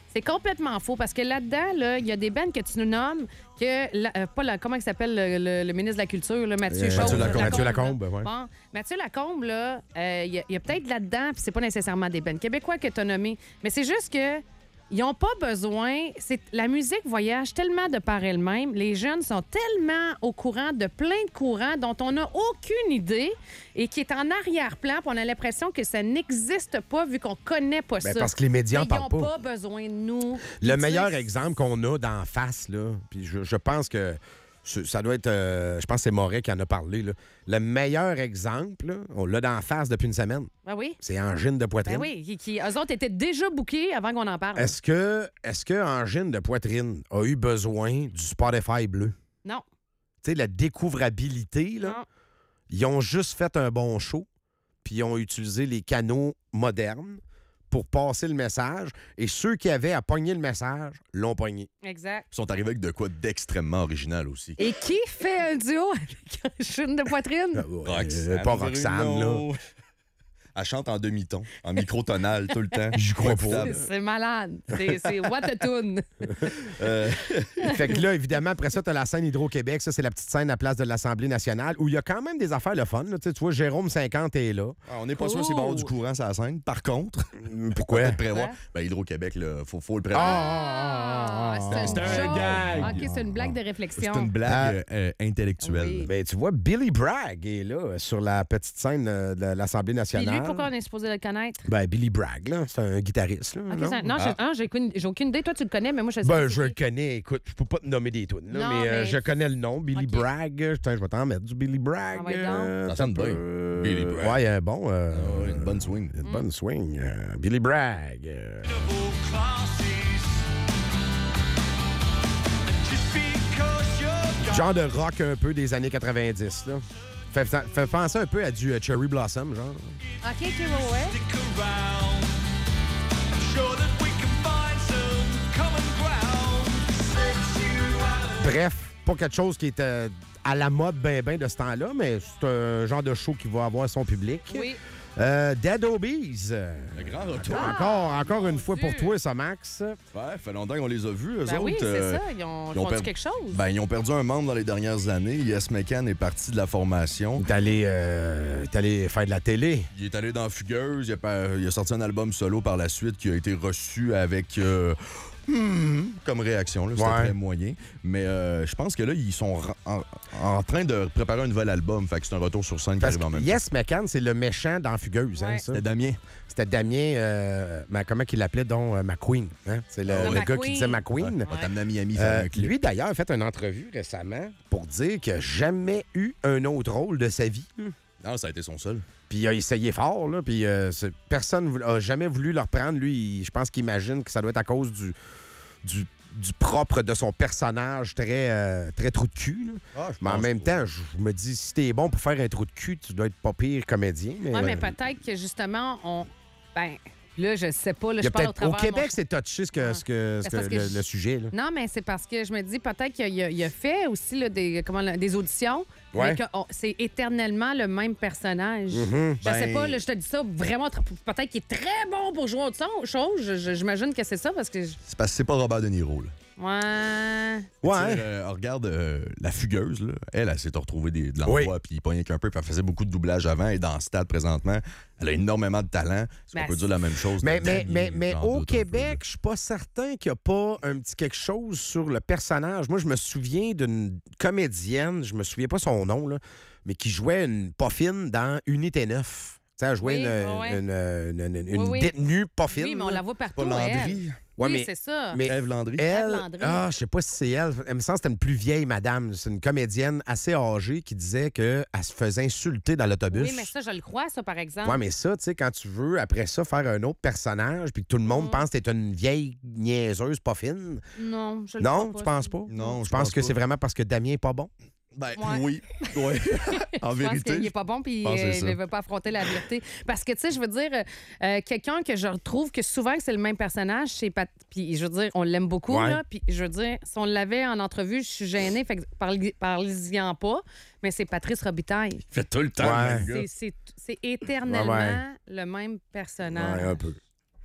C'est complètement faux parce que là-dedans, là, il y a des bands que tu nous nommes que. la- euh, pas la, comment il s'appelle le, le- le ministre de la Culture, là, Mathieu Euh, Chose. Mathieu Lacombe. Mathieu là. Lacombe, ouais. Bon, Mathieu Lacombe, là, euh, il y a, il y a peut-être là-dedans, puis c'est pas nécessairement des bands québécois que tu as nommés, mais c'est juste que. Ils n'ont pas besoin. C'est, la musique voyage tellement de par elle-même. Les jeunes sont tellement au courant de plein de courants dont on n'a aucune idée et qui est en arrière-plan. Puis on a l'impression que ça n'existe pas vu qu'on connaît pas Ben, ça. parce que les médias Mais en parlent Ils n'ont pas. pas besoin de nous. Le Puis, meilleur tu sais, exemple qu'on a d'en face, là, puis je, je pense que ce- ça doit être. euh, je pense que c'est Moret qui en a parlé. Là. Le meilleur exemple, là, on l'a d'en face depuis une semaine. Ben oui. C'est Angine de poitrine. Ben oui. Qui, qui- eux autres étaient déjà bookés avant qu'on en parle. Est-ce que, est-ce que Angine de poitrine a eu besoin du Spotify bleu? Non. Tu sais, la découvrabilité, là, Non. ils ont juste fait un bon show, puis ils ont utilisé les canaux modernes pour passer le message, et ceux qui avaient à pogner le message l'ont pogné. Exact. Ils sont arrivés avec de quoi d'extrêmement original aussi. Et qui fait un duo avec un chine de poitrine? Euh, pas Roxane, là. Elle chante en demi-ton, en microtonal tout le temps. J'y crois pas. Écoutable. C'est malade. C'est, c'est what a tune. Euh, Fait que là, évidemment, après ça, t'as la scène Hydro-Québec. Ça, c'est la petite scène à place de l'Assemblée nationale où il y a quand même des affaires le fun. Là. Tu sais, tu vois, Jérôme cinquante est là. ah, on n'est pas sûr s'il va y avoir du courant sur la scène. Par contre, Pourquoi? peut-être prévoir. Quoi? Ben, Hydro-Québec, il faut, faut le prévoir. Ah, c'est, c'est un un joke. gag. OK, c'est une blague de réflexion. C'est une blague euh, intellectuelle. Oui. Ben, tu vois, Billy Bragg est là sur la petite scène euh, de l'Assemblée Puis nationale. lui, pourquoi on est supposé le connaître? Ben, Billy Bragg, là, c'est un guitariste. Là, OK, non? ça- non, j'ai, ah, j'ai, aucune, j'ai aucune idée. Toi, tu le connais, mais moi, je sais Ben, pas. je le connais. Écoute, je peux pas te nommer des tunes, là, Non, mais, euh, mais- je connais le nom, Billy OK. Bragg. Putain, je vais t'en mettre du Billy Bragg. Ah ouais, donc. euh, Ça sonne bien, peut- Billy Bragg. Ouais, un bon. euh, Ah ouais, une bonne swing. une bonne swing. euh, Billy Bragg. euh. Genre de rock un peu des années quatre-vingt-dix, là. Fait, fait penser un peu à du euh, Cherry Blossom, genre. OK, OK, ouais, ouais. Bref, pas quelque chose qui est euh, à la mode ben ben de ce temps-là, mais c'est un genre de show qui va avoir son public. Oui. Euh, Dead Obies. Le grand retour. Encore, encore une fois pour Dieu. toi, ça, Max. Ouais, fait longtemps qu'on les a vus, eux Ben autres. oui, c'est euh, ça. Ils ont, ils ont font-tu per- quelque chose? Ben, ils ont perdu un membre dans les dernières années. Yes McCann est parti de la formation. T'es allé, euh, t'es allé faire de la télé. Il est allé dans Fugueuse. Il a, pas- il a sorti un album solo par la suite qui a été reçu avec. euh, hmm, comme réaction, là. C'était Ouais. très moyen. Mais euh, je pense que là, ils sont ra- en, en train de préparer un nouvel album. Fait que c'est un retour sur scène qui Parce arrive en que même Yes McCann, c'est le méchant dans Fugueuse, hein, Ouais. ça? temps. C'était Damien. C'était Damien, euh, ma- comment qu'il l'appelait, donc, euh, McQueen. Hein? C'est le, Ah, le gars McQueen. qui disait McQueen. On va t'amener à Miami Euh, faire un clip. lui, d'ailleurs, a fait une entrevue récemment pour dire qu'il n'a jamais eu un autre rôle de sa vie. Non, ça a été son seul. Puis il a essayé fort, là, puis euh, c'est- personne n'a jamais voulu le reprendre. Lui, il- je pense qu'il imagine que ça doit être à cause du, du, du propre de son personnage très, euh, très trou de cul. là. Ah, je Mais en pense même pas. temps, je me dis, si t'es bon pour faire un trou de cul, tu dois être pas pire comédien. Mais, Oui, mais euh, peut-être que justement, on. Ben, là, je sais pas. Là, il y je a parle au peut-être- au travers de mon Québec, c'est touché ce que, Ah. ce que, ce C'est que parce que le, je- le sujet. Là. Non, mais c'est parce que je me dis peut-être qu'il a, il a fait aussi là, des, comment, là, des auditions, Ouais. mais que oh, c'est éternellement le même personnage. Mhm. Je sais Ben- pas, là, je te dis ça vraiment. tr- Peut-être qu'il est très bon pour jouer autre son- chose. Je- je- J'imagine que c'est ça parce que. je- C'est parce que c'est pas Robert De Niro, là. Ouais. Tu Ouais. sais, euh, regarde euh, la fugueuse, là. Elle, elle s'est retrouvée des, de l'endroit, Oui. puis il pognait qu'un peu, puis elle faisait beaucoup de doublage avant, et dans Stade présentement, elle a énormément de talent. Est-ce qu'on Ben, peut dire la même chose? Mais, de mais, Damien, mais, mais j'en au doute un peu, Québec, je suis pas certain qu'il n'y a pas un petit quelque chose sur le personnage. Moi, je me souviens d'une comédienne, je me souviens pas son nom, là, mais qui jouait une poffine dans Unité neuf. Tu sais, elle jouait Oui, une, ouais, ouais. une, une- une- une Oui, oui. détenue poffine. Oui, mais on là. la voit là. partout. Pas elle. Landry. Ouais, oui, mais- c'est ça. mais- Ève Landry. Elle, Landry. ah, je sais pas si c'est elle. Elle me semble que c'était une plus vieille madame. C'est une comédienne assez âgée qui disait qu'elle se faisait insulter dans l'autobus. Oui, mais ça, je le crois, ça, par exemple. Ouais, mais ça, tu sais, quand tu veux, après ça, faire un autre personnage, puis que tout le monde Mm. pense que t'es une vieille niaiseuse pas fine. Non, je le Non, crois tu pas, penses ça. pas? Non, Je je pense pense que pas. c'est vraiment parce que Damien est pas bon. Ben Ouais. oui. Ouais. en Je pense vérité. qu'il est pas bon puis je pense que euh, c'est il ça. ne veut pas affronter la vérité. Parce que, tu sais, je veux dire, euh, euh, quelqu'un que je retrouve que souvent que c'est le même personnage, c'est Pat... Puis, je veux dire, on l'aime beaucoup, Ouais. là. Puis, je veux dire, si on l'avait en entrevue, je suis gênée, fait que parle- parlez-y-en pas. Mais c'est Patrice Robitaille. Il fait tout le temps, Ouais. le gars. C'est- C'est c'est éternellement Ouais, ouais. le même personnage. Ouais, un peu.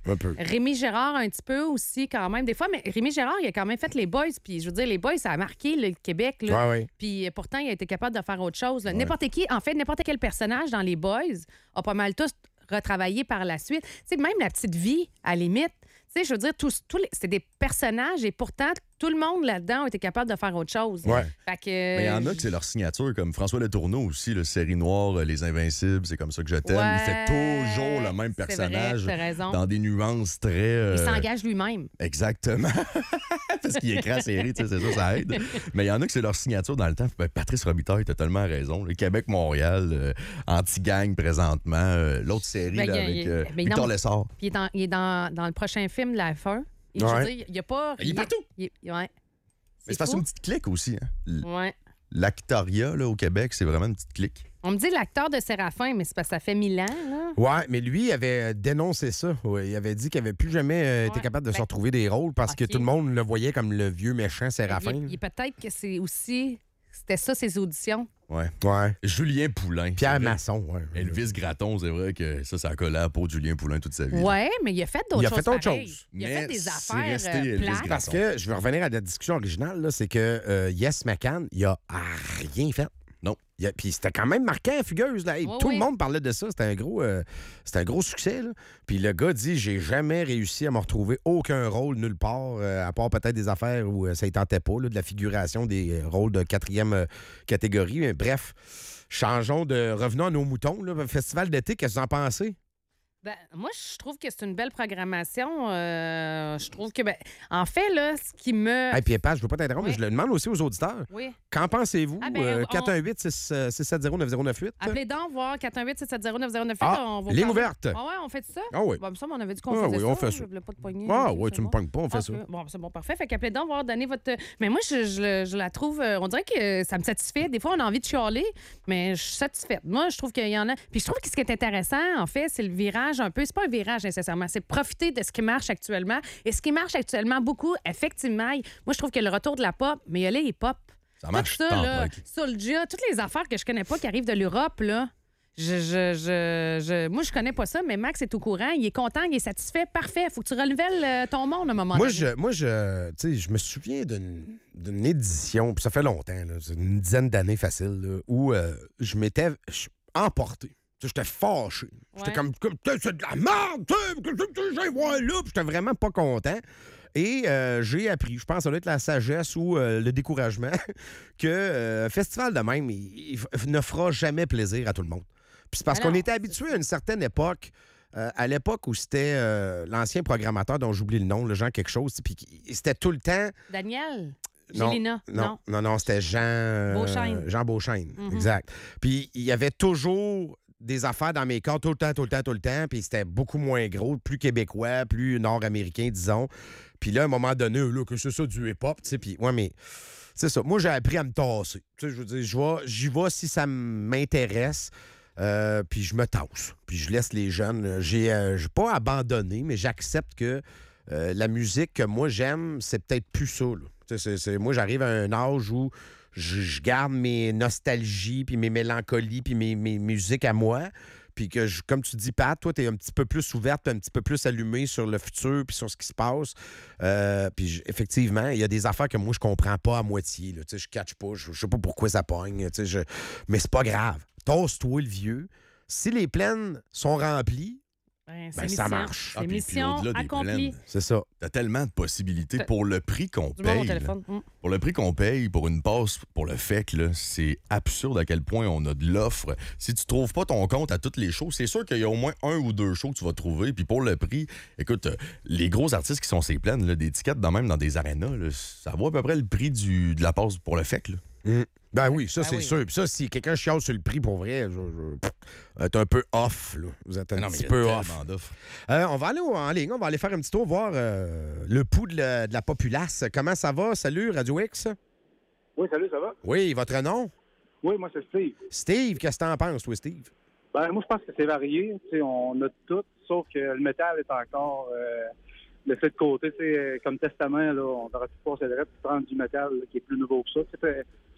Un peu. Rémi Gérard, un petit peu aussi, quand même. Des fois, mais Rémi Gérard, il a quand même fait les Boys. Puis, je veux dire, les Boys, ça a marqué le Québec. Là. Ouais, ouais. Puis, pourtant, il a été capable de faire autre chose. là. N'importe qui, en fait, n'importe quel personnage dans les Boys a pas mal tous retravaillé par la suite. Tu sais, même la petite vie, à la limite. Tu sais, je veux dire, tous, tous les, c'était des personnages et pourtant, tout le monde là-dedans a été capable de faire autre chose. Ouais. Fait que, Mais il y en a que c'est leur signature, comme François Letourneau aussi, le série noire, Les Invincibles, c'est comme ça que je t'aime. Ouais, il fait toujours le même c'est personnage vrai, t'as raison. dans des nuances très. euh, Il s'engage lui-même. Exactement. Parce qu'il écrit la série, tu sais, c'est ça, ça aide. Mais il y en a que c'est leur signature dans le temps. Ben, Patrice Robitaille, t'as tellement raison. Le Québec-Montréal, euh, anti-gang présentement. euh, L'autre série Ben, là, il y a- avec il y a- euh, ben Victor non. Lessard. Puis il est, dans, il est dans, dans le prochain film de la F un. Et je Ouais. veux dire, il n'y a pas. Il est partout. Il est- ouais. Mais c'est parce que fou. c'est une petite clique aussi. Hein. L- Ouais. L'actoria là, au Québec, c'est vraiment une petite clique. On me dit l'acteur de Séraphin, mais c'est parce que ça fait mille ans, là. Ouais, mais lui, il avait dénoncé ça. Ouais, il avait dit qu'il avait plus jamais euh, été Ouais. capable de se Ben, retrouver des rôles parce que ok. tout le monde le voyait comme le vieux méchant Il, Séraphin. est- il est peut-être que c'est aussi. C'était ça, ses auditions. Ouais. Ouais. Julien Poulain. Pierre c'est vrai. Masson, ouais. Elvis Gratton, c'est vrai que ça, ça a collé à la peau de Julien Poulain toute sa vie. Ouais, mais il a fait d'autres Il a choses. fait autre pareilles. chose. Il a Mais fait des c'est affaires resté euh, Elvis plates. Parce que je veux revenir à la discussion originale, là, c'est que euh, Yes McCann, il a rien fait. Non. Il a- Puis c'était quand même marquant, Fugueuse. Là. Hey, Oui, tout oui. le monde parlait de ça. C'était un gros, euh, c'était un gros succès. Là. Puis le gars dit j'ai jamais réussi à me retrouver aucun rôle nulle part, euh, à part peut-être des affaires où euh, ça ne tentait pas, là, de la figuration des euh, rôles de quatrième euh, catégorie. Mais bref, changeons de. Revenons à nos moutons. Là. Festival d'été, qu'est-ce que vous en pensez? Ben, moi, je trouve que c'est une belle programmation. Euh, je trouve que, ben, en fait, là, ce qui me. Hey, puis Pat, je veux pas t'interrompre, Oui. mais je le demande aussi aux auditeurs. Oui. Qu'en pensez-vous? Ah, ben, Euh, on- quatre un huit, six sept zéro, neuf zéro neuf huit. Appelez donc, voir quatre un huit, sept sept zéro, neuf zéro neuf huit. Ah, on va ligne parler. ouverte. Ah ouais, on fait ça? Ah oui. Bon, ça, on avait dit qu'on Ah faisait oui, ça. on fait ça. Je voulais pas te pogner. Ah Ok, oui, c'est tu me bon. pognes pas, on fait Ah, ça. ok. Bon, c'est bon, parfait. Fait qu'appelez donc, voir, donner votre. Mais moi, je, je- je la trouve. euh, On dirait que ça me satisfait. Des fois, on a envie de chialer, mais je suis satisfaite. Moi, je trouve qu'il y en a. Puis je trouve que ce qui est intéressant, en fait, c'est le virage un peu. C'est pas un virage nécessairement. C'est profiter de ce qui marche actuellement. Et ce qui marche actuellement beaucoup, effectivement, moi, je trouve que le retour de la pop, mais il y a les pop. Ça marche Tout ça, tant là, pas. Soulja, toutes les affaires que je connais pas qui arrivent de l'Europe, là. Je, je, je, je- moi, je connais pas ça, mais Max est au courant. Il est content, il est satisfait. Parfait. Faut que tu renouvelles euh, ton monde à un moment Moi, donné. je, moi, je, tu sais, je me souviens d'une, d'une édition, puis ça fait longtemps, là, c'est une dizaine d'années facile, là, où euh, je m'étais je- emporté. Tu sais, j'étais fâché. J'étais Ouais. comme, comme tu sais, c'est de la merde, tu sais, que que- que j'ai voir là, puis j'étais vraiment pas content. Et euh, j'ai appris, je pense que ça doit être la sagesse ou euh, le découragement, que euh, un festival de même, il, il f- ne fera jamais plaisir à tout le monde. Puis c'est parce Ah qu'on non, était c'est habitué à une certaine époque, euh, à l'époque où c'était euh, l'ancien programmateur dont j'oublie le nom, le Jean quelque chose, puis qui- c'était tout le temps. Daniel? Non, Gélina? Non, non, non, c'était Jean. euh, Beauchesne. Jean Beauchesne, Mhm. exact. Puis il y avait toujours des affaires dans mes corps tout le temps, tout le temps, tout le temps. Puis c'était beaucoup moins gros, plus québécois, plus nord-américain, disons. Puis là, à un moment donné, là, que c'est ça du hip-hop, tu sais. Puis, ouais, mais c'est ça. Moi, j'ai appris à me tasser. Tu sais, je veux dire, je vais- j'y vais si ça m'intéresse. Euh, puis je me tasse. Puis je laisse les jeunes. J'ai euh, j'ai pas abandonné, mais j'accepte que euh, la musique que moi j'aime, c'est peut-être plus ça. Là. Tu sais, c'est- c'est- moi, j'arrive à un âge où je, je garde mes nostalgies, puis mes mélancolies, puis mes, mes musiques à moi. Puis que, je- comme tu dis, Pat, toi, t'es un petit peu plus ouverte, puis un petit peu plus allumée sur le futur, puis sur ce qui se passe. Euh, puis j- effectivement, il y a des affaires que moi, je comprends pas à moitié. Là. Tu sais, je catch pas, je je sais pas pourquoi ça pogne. Tu sais, je- Mais c'est pas grave. Tosse-toi le vieux. Si les plaines sont remplies, Ben, c'est Ben, ça mission. marche. C'est Ah, puis- puis mission au-delà des accomplie. plaines, c'est ça. T'as tellement de possibilités T'as- pour le prix qu'on Du monde au paye. là. téléphone. Hum. Pour le prix qu'on paye, pour une passe, pour le fait que là, c'est absurde à quel point on a de l'offre. Si tu trouves pas ton compte à toutes les shows, c'est sûr qu'il y a au moins un ou deux shows que tu vas trouver. Puis pour le prix, écoute, euh, les gros artistes qui sont ces plaines, là, des tickets dans même dans des arénas, là, ça vaut à peu près le prix du, de la passe pour le fait. Là. Mm. Ben oui, ça, Ben c'est oui. sûr. Puis ça, si quelqu'un chiale sur le prix, pour vrai, je, je- pff, euh, t'es un peu off, là. Vous êtes un Non, mais petit il y a peu tellement off. d'offres. Euh, on va aller au- en ligne, on va aller faire un petit tour, voir euh, le pouls de la, de la populace. Comment ça va? Salut, Radio X. Oui, salut, ça va? Oui, votre nom? Oui, moi, c'est Steve. Steve, qu'est-ce que t'en penses, toi, Steve? Ben, moi, je pense que c'est varié. Tu sais, on a tout, sauf que le métal est encore euh, laissé de côté. Tu sais, comme testament, là, on aurait pu passer le reste et prendre du métal là, qui est plus nouveau que ça. Tu sais,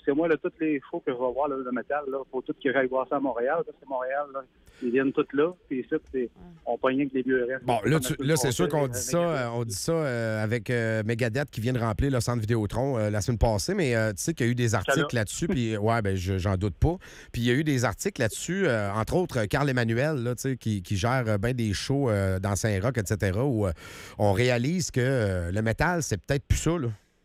que moi, là, tous les shows que je vais voir là, de métal, il faut tout que j'aille voir ça à Montréal, parce que Montréal, là, ils viennent tous là, puis ici, c'est, on pogne avec des vieux restes. Bon, là, tu- là c'est sûr qu'on dit ça, euh, on dit ça euh, avec euh, Megadeth qui vient de remplir le centre Vidéotron euh, la semaine passée, mais euh, tu sais qu'il y a eu des articles là-dessus, puis ouais, ben je- j'en doute pas. Puis il y a eu des articles là-dessus, euh, entre autres, Carl Emmanuel, là, tu sais, qui, qui gère euh, bien des shows euh, dans Saint-Roch, et cetera, où euh, on réalise que euh, le métal, c'est peut-être plus ça, là.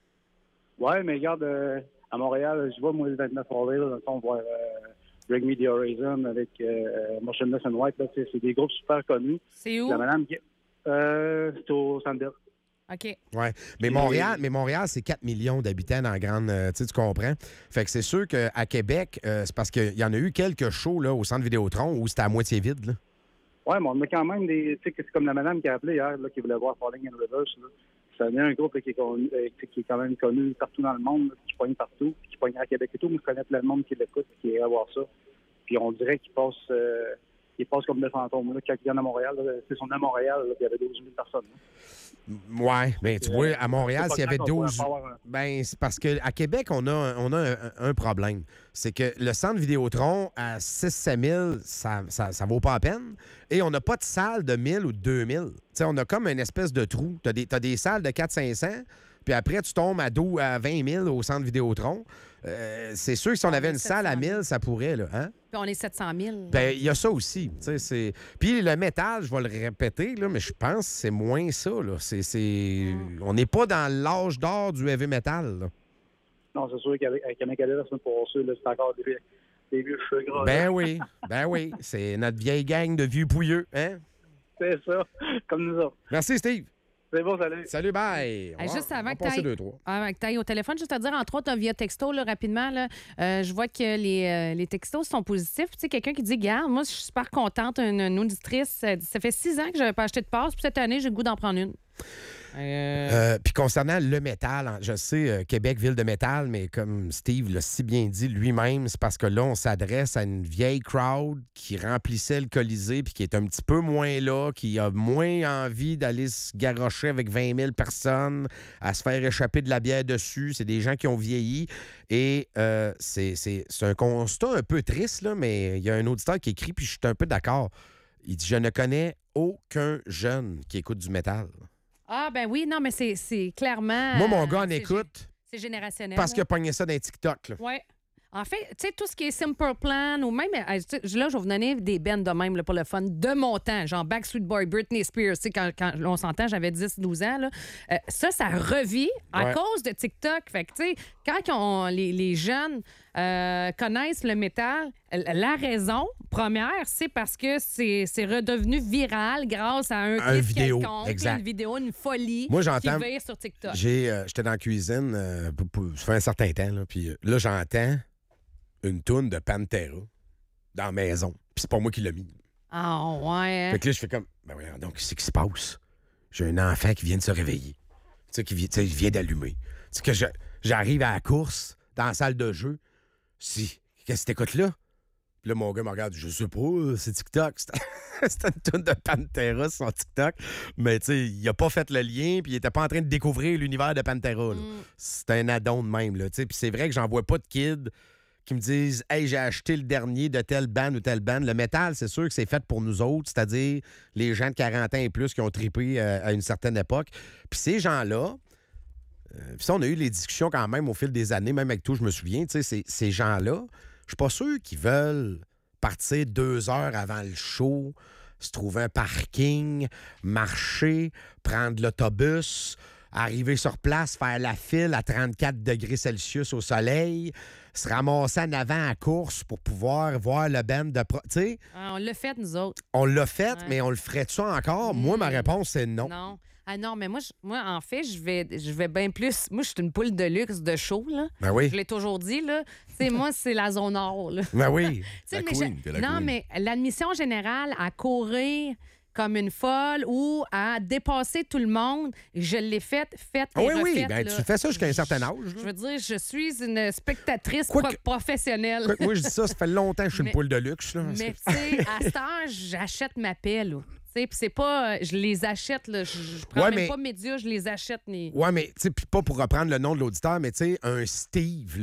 Ouais, mais regarde, euh, à Montréal, je vois, moi, le vingt-neuf avril, là, dans le fond, voir euh, Bring Me the Horizon avec euh, Motionless in White, là, tu sais, c'est des groupes super connus. C'est où? La madame qui... Euh, c'est au Centre Bell. OK. Ouais. Mais Montréal, mais Montréal, c'est quatre millions d'habitants dans la grande. euh, tu sais, tu comprends? Fait que c'est sûr qu'à Québec, euh, c'est parce qu'il y en a eu quelques shows là, au centre Vidéotron où c'était à moitié vide. Là. Ouais, mais on a quand même des... Tu sais, c'est comme la madame qui a appelé hier, là, qui voulait voir Falling in Reverse, là. Ça vient un groupe là, qui, est connu, euh, qui est quand même connu partout dans le monde, là, qui pogne partout, puis qui pogne à Québec et tout. Moi, je connais plein de monde qui l'écoute et qui irait voir ça. Puis on dirait qu'il passe, euh, qu'il passe comme des fantômes. Là. Quand ils viennent à Montréal, là, c'est son à Montréal, là, il y avait douze mille personnes. Là. Ouais, mais tu vois, à Montréal, C'est pas s'il y avait clair qu'on douze. pourrait pas avoir un- Ben, c'est parce qu'à Québec, on a, on a un, un problème. C'est que le centre Vidéotron, à six sept mille, ça, ça, ça vaut pas la peine. Et on n'a pas de salle de mille ou de deux mille. Tu sais, on a comme une espèce de trou. Tu as des, t'as des salles de quatre cents cinq cents, puis après, tu tombes à, douze, à vingt mille au centre Vidéotron. Euh, c'est sûr que si on On avait est une salle à sept cent mille. mille, ça pourrait, là. Hein? Puis on est sept cent mille. Ben, il y a ça aussi. tu sais, c'est... Puis le métal, je vais le répéter, là, mais je pense que c'est moins ça. Là. C'est, c'est... On n'est pas dans l'âge d'or du heavy metal. Là. Non, c'est sûr qu'avec avec Megadeth, la semaine passée, là, c'est encore des, des vieux cheveux gras. Ben là. oui, ben oui. C'est notre vieille gang de vieux pouilleux. Hein? C'est ça, comme nous autres. Merci, Steve. C'est bon, salut. Salut, bye. Hey, juste On va avant que passer t'ailles- deux, trois. Ah, que tu ailles au téléphone, juste à dire, entre autres, via texto, là, rapidement, là, euh, je vois que les, euh, les textos sont positifs. Tu sais, quelqu'un qui dit, Garde, moi, je suis super contente, une, une auditrice, elle dit, ça fait six ans que je n'avais pas acheté de passe, puis cette année, j'ai le goût d'en prendre une. Euh, Euh, Puis concernant le métal, hein, je sais, euh, Québec, ville de métal, mais comme Steve l'a si bien dit lui-même, c'est parce que là, on s'adresse à une vieille crowd qui remplissait le Colisée puis qui est un petit peu moins là, qui a moins envie d'aller se garrocher avec vingt mille personnes, à se faire échapper de la bière dessus. C'est des gens qui ont vieilli. Et euh, c'est, c'est, c'est un constat un peu triste, là, mais il y a un auditeur qui écrit, puis je suis un peu d'accord. Il dit « Je ne connais aucun jeune qui écoute du métal. » Ah, ben oui, non, mais c'est, c'est clairement. Moi, mon gars en c'est écoute gé- C'est générationnel. parce là. qu'il a pogné ça dans TikTok. Là. Oui. En fait, tu sais, tout ce qui est Simple Plan ou même, euh, tu sais, là, je vais vous donner des bands de même là, pour le fun, de mon temps, genre Backstreet Boy, Britney Spears, tu sais, quand, quand on s'entend, j'avais dix douze ans, là. Euh, ça, ça revit à Ouais. cause de TikTok. Fait que, tu sais, quand on- les, les jeunes euh, connaissent le métal, la raison première, c'est parce que c'est, c'est redevenu viral grâce à un, Un clip vidéo, quelconque, exact. une vidéo, une folie Moi, j'entends- qui vire sur TikTok. J'ai, euh, j'étais dans la cuisine, euh, pour- pour- ça fait un certain temps, là, puis euh, là, j'entends une toune de Pantera dans la maison. Puis c'est pas moi qui l'ai mis. Ah, ouais. Fait que là, je fais comme, ben voyons donc, qu'est-ce qui se passe? J'ai un enfant qui vient de se réveiller. Tu sais, qui vient, tu sais, il vient d'allumer. Tu sais, que je- j'arrive à la course, dans la salle de jeu. Si, qu'est-ce que t'écoutes là? Puis là, mon gars me regarde, je sais pas, c'est TikTok. C'était c'était une toune de Pantera sur son TikTok. Mais tu sais, il a pas fait le lien, puis il était pas en train de découvrir l'univers de Pantera. là. C'est un addon de même, là. Tu sais, puis c'est vrai que j'en vois pas de kids qui me disent « Hey, j'ai acheté le dernier de telle band ou telle band. » Le métal, c'est sûr que c'est fait pour nous autres, c'est-à-dire les gens de quarante ans et plus qui ont trippé euh, à une certaine époque. Puis ces gens-là, euh, puis ça, on a eu les discussions quand même au fil des années, même avec toi, je me souviens, tu sais, ces, ces gens-là, je suis pas sûr qu'ils veulent partir deux heures avant le show, se trouver un parking, marcher, prendre l'autobus, arriver sur place, faire la file à trente-quatre degrés Celsius au soleil, se ramasser en avant à la course pour pouvoir voir le band de... Pro... Tu sais, Ah, on l'a fait, nous autres. on l'a fait, Ouais. mais on le ferait-tu encore? Moi, ma réponse, c'est non. Non. Ah non, mais moi, je- moi en fait, je vais, je vais bien plus. Moi, je suis une poule de luxe de show, là. Ben oui. Je l'ai toujours dit, là. Tu sais, moi, c'est la zone or, là. Ben oui. Tu sais, La mais queen, je- t'es la non, queen. mais l'admission générale à courir comme une folle ou à dépasser tout le monde, je l'ai faite, faite et Ah oui, oui. refaite, Ben, là. tu fais ça jusqu'à un certain âge. Je là. veux dire, je suis une spectatrice Quoi pro- que- professionnelle. Quoi que moi, je dis ça, ça fait longtemps que je suis Mais- une poule de luxe. Là. Mais tu sais, à cette heure, j'achète ma paix, là. Tu sais, puis c'est pas... euh, Je les achète, là. Je, je prends Ouais, même mais- pas médias, je les achète. Ni... Ouais, mais tu sais, puis pas pour reprendre le nom de l'auditeur, mais tu sais, un Steve, là.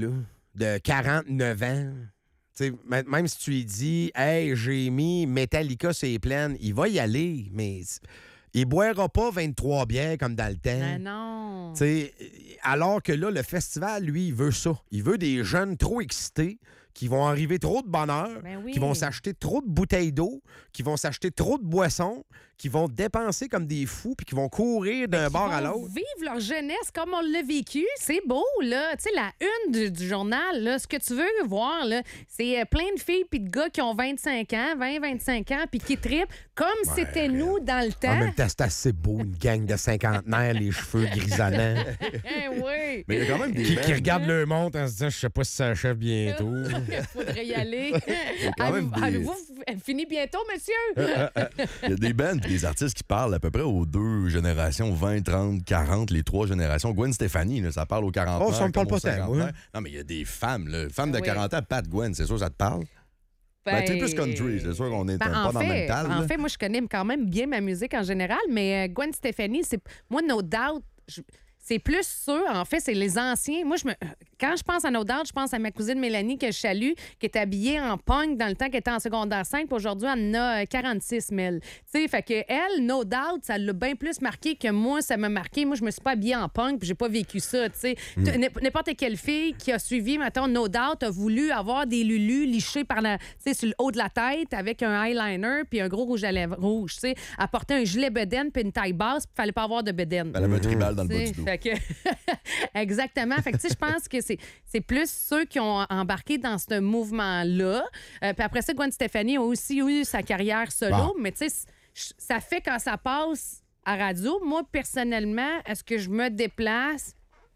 de quarante-neuf ans, t'sais, m- même si tu lui dis « Hey, j'ai mis Metallica sur les plaines », il va y aller, mais il boira pas vingt-trois bières comme dans le temps. Ben non. T'sais, alors que là, le festival, lui, il veut ça. Il veut des jeunes trop excités, qui vont arriver trop de bonheur, Ben oui. qui vont s'acheter trop de bouteilles d'eau, qui vont s'acheter trop de boissons, qui vont dépenser comme des fous, puis qui vont courir d'un Qui bord à vont l'autre. vivre leur jeunesse comme on l'a vécu. C'est beau, là. Tu sais, la une du, du journal, là, ce que tu veux voir, là, c'est euh, plein de filles puis de gars qui ont vingt-cinq ans, vingt vingt-cinq ans, puis qui trippent comme c'était nous dans le En temps. même temps, c'est assez beau, une gang de cinquantenaires, les cheveux grisonnants, Eh oui! Mais il y a quand même des qui, bands- qui regardent leur montre en se disant « Je sais pas si ça achève bientôt. » Il faudrait y aller. quand même Avez- des- Avez-vous f- fini bientôt, monsieur? Il y a des bands et des artistes qui parlent à peu près aux deux générations, vingt, trente, quarante, les trois générations. Gwen Stefani, là, ça parle aux quarante Oh, ça me parle pas tant, moi. Non, mais il y a des femmes, là. Femmes de Oui. quarante ans, Pat Gwen, c'est sûr ça te parle? Ben, t'es plus country, c'est sûr qu'on est Ben, un- en pas dans le fait, même tal. En là. fait, moi, je connais quand même bien ma musique en général, mais euh, Gwen Stefani, c'est moi, No Doubt, je- c'est plus sûr, en fait, c'est les anciens. Moi, je me... quand je pense à No Doubt, je pense à ma cousine Mélanie que je salue, qui est habillée en punk dans le temps qu'elle était en secondaire cinq, puis aujourd'hui, elle en a euh, quarante-six mille. Tu sais, fait que elle, No Doubt, ça l'a bien plus marqué que moi, ça m'a marqué. Moi, je me suis pas habillée en punk, puis j'ai pas vécu ça, tu sais. Mm. T- n'ép- N'importe quelle fille qui a suivi, mettons, No Doubt, a voulu avoir des lulus lichés par la, tu sais, sur le haut de la tête avec un eyeliner puis un gros rouge à lèvres rouge, tu sais. Apporter un gilet bedaine puis une taille basse, puis fallait pas avoir de bedaine. Elle avait un tribal dans le bas T'sais, du dos. fait que- Exactement. Fait que, tu sais, je pense que c'est, c'est plus ceux qui ont embarqué dans ce mouvement-là. Euh, puis après ça, Gwen Stefani a aussi eu sa carrière solo, Bon. mais tu sais, c- ça fait quand ça passe à radio. Moi, personnellement, est-ce que je me déplace?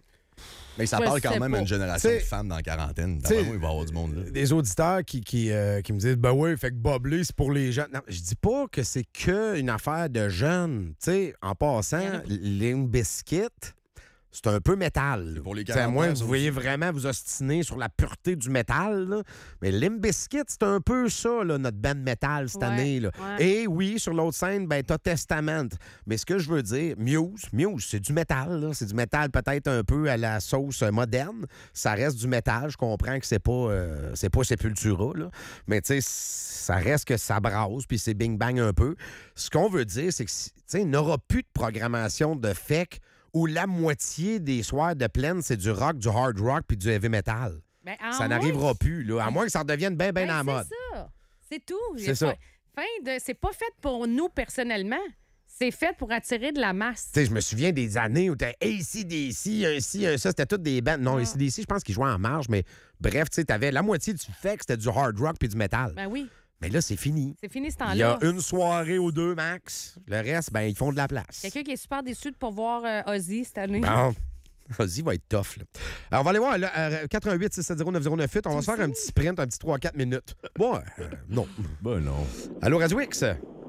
Mais ça Je parle sais quand même pas. à une génération T'sais- de femmes dans la quarantaine. D'après T'sais- moi, il va y avoir du monde là. Des auditeurs qui, qui, euh, qui me disent « Ben oui, fait que Bob Lee, c'est pour les jeunes. » Non, je dis pas que c'est que une affaire de jeunes. Tu sais, en passant, Limp Bizkit, c'est un peu métal. C'est pour les T'sais, à moins que quarante ans, vous voyez vraiment vous ostiner sur la pureté du métal, là. Mais Limp Bizkit, c'est un peu ça, là, notre band métal cette Ouais, année. Là. ouais. Et oui, sur l'autre scène, ben, t'as Testament. Mais ce que je veux dire, Muse, Muse, c'est du métal. là. C'est du métal peut-être un peu à la sauce euh, moderne. Ça reste du métal. Je comprends que c'est pas, euh, c'est pas Sepultura, là. Mais tu sais, ça reste que ça brasse, puis c'est bing-bang un peu. Ce qu'on veut dire, c'est que, si- tu sais, il n'aura plus de programmation de fake où la moitié des soirs de plaine, c'est du rock, du hard rock puis du heavy metal. Ben, à Ça moins- n'arrivera plus, là, à moins que ça redevienne bien, bien Ben, à la mode. C'est ça. C'est tout. C'est J'ai ça. pas- Fin de... C'est pas fait pour nous personnellement. C'est fait pour attirer de la masse. Tu sais, je me souviens des années où t'avais A C D C, un ci, un ça, c'était toutes des bandes. Non, Ah. A C D C, je pense qu'ils jouaient en marge, mais bref, tu sais, t'avais la moitié du fait que c'était du hard rock puis du metal. Ben oui, Mais là, c'est fini. c'est fini ce Il y a temps-là. une soirée ou deux max. Le reste, ben, ils font de la place. Quelqu'un qui est super déçu de pas voir euh, Ozzy cette année. Bon. Vas-y, va être tough. Là. Alors, on va aller voir là, euh, quatre un huit six sept zéro neuf zéro neuf huit. On va se faire un petit sprint, un petit trois quatre minutes. Bon, euh, non. Ben non. Allô, Radio X?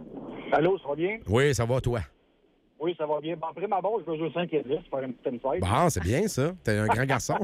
Allô, ça va bien? Oui, ça va, toi? Oui, ça va bien. Bon, après ma base, je veux jouer cinq et dix, faire une petite inside. Bon, c'est bien, ça. T'es un grand garçon.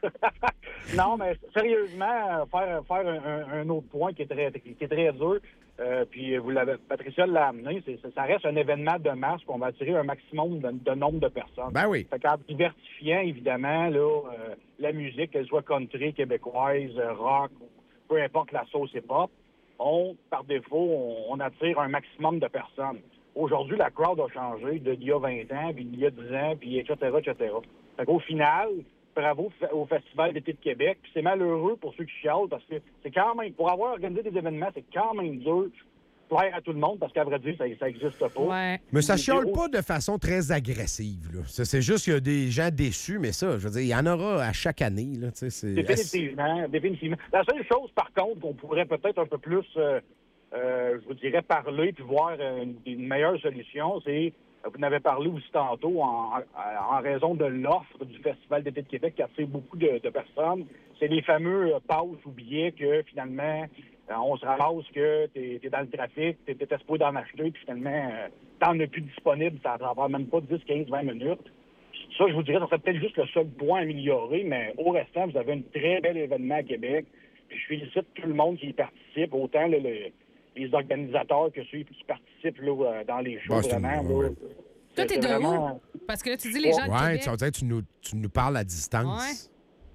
Non, mais sérieusement, faire, faire un, un- un autre point qui est très, qui est très dur, euh, puis vous l'avez, Patricia l'a amené, c'est, ça reste un événement de masse qu'on va attirer un maximum de, de nombre de personnes. Ben oui. Fait qu'en diversifiant, évidemment, là, euh, la musique, qu'elle soit country, québécoise, euh, rock, peu importe la sauce hip-hop, on, par défaut, on, on attire un maximum de personnes. Aujourd'hui, la crowd a changé d'il y a vingt ans, puis d'il y a dix ans, puis et cetera, et cetera. Fait qu'au final, bravo au Festival d'été de Québec. Puis c'est malheureux pour ceux qui chialent parce que c'est quand même, pour avoir organisé des événements, c'est quand même dur de plaire à tout le monde parce qu'à vrai dire, ça n'existe pas. Ouais. Mais ça Mais chiale c'est- pas de façon très agressive. Là. C'est, c'est juste qu'il y a des gens déçus, mais ça, je veux dire, il y en aura à chaque année. Là, tu sais, c'est... Définitivement, définitivement. La seule chose, par contre, qu'on pourrait peut-être un peu plus, euh, euh, je vous dirais, parler puis voir euh, une, une meilleure solution, c'est, euh, vous en avez parlé aussi tantôt, en, en- en raison de l'offre du Festival d'été de Québec qui attire beaucoup de, de personnes, c'est les fameux euh, passes ou billets que, finalement, euh, on se ramasse que tu es dans le trafic, tu étais supposé d'en acheter, puis finalement, euh, t'en as plus disponible, ça ne prend même pas dix, quinze, vingt minutes. Ça, je vous dirais, ça serait peut-être juste le seul point à améliorer, mais au restant, vous avez un très bel événement à Québec. Puis je félicite tout le monde qui y participe, autant là, le- les organisateurs que ceux qui participent là, euh, dans les shows, Bon, c'est une- vraiment. ouais. là. Toi, C'est- t'es c'est de vraiment- où? Parce que là, tu dis les gens de Ouais, Québec. tu, on dirait que tu nous, tu nous parles à distance.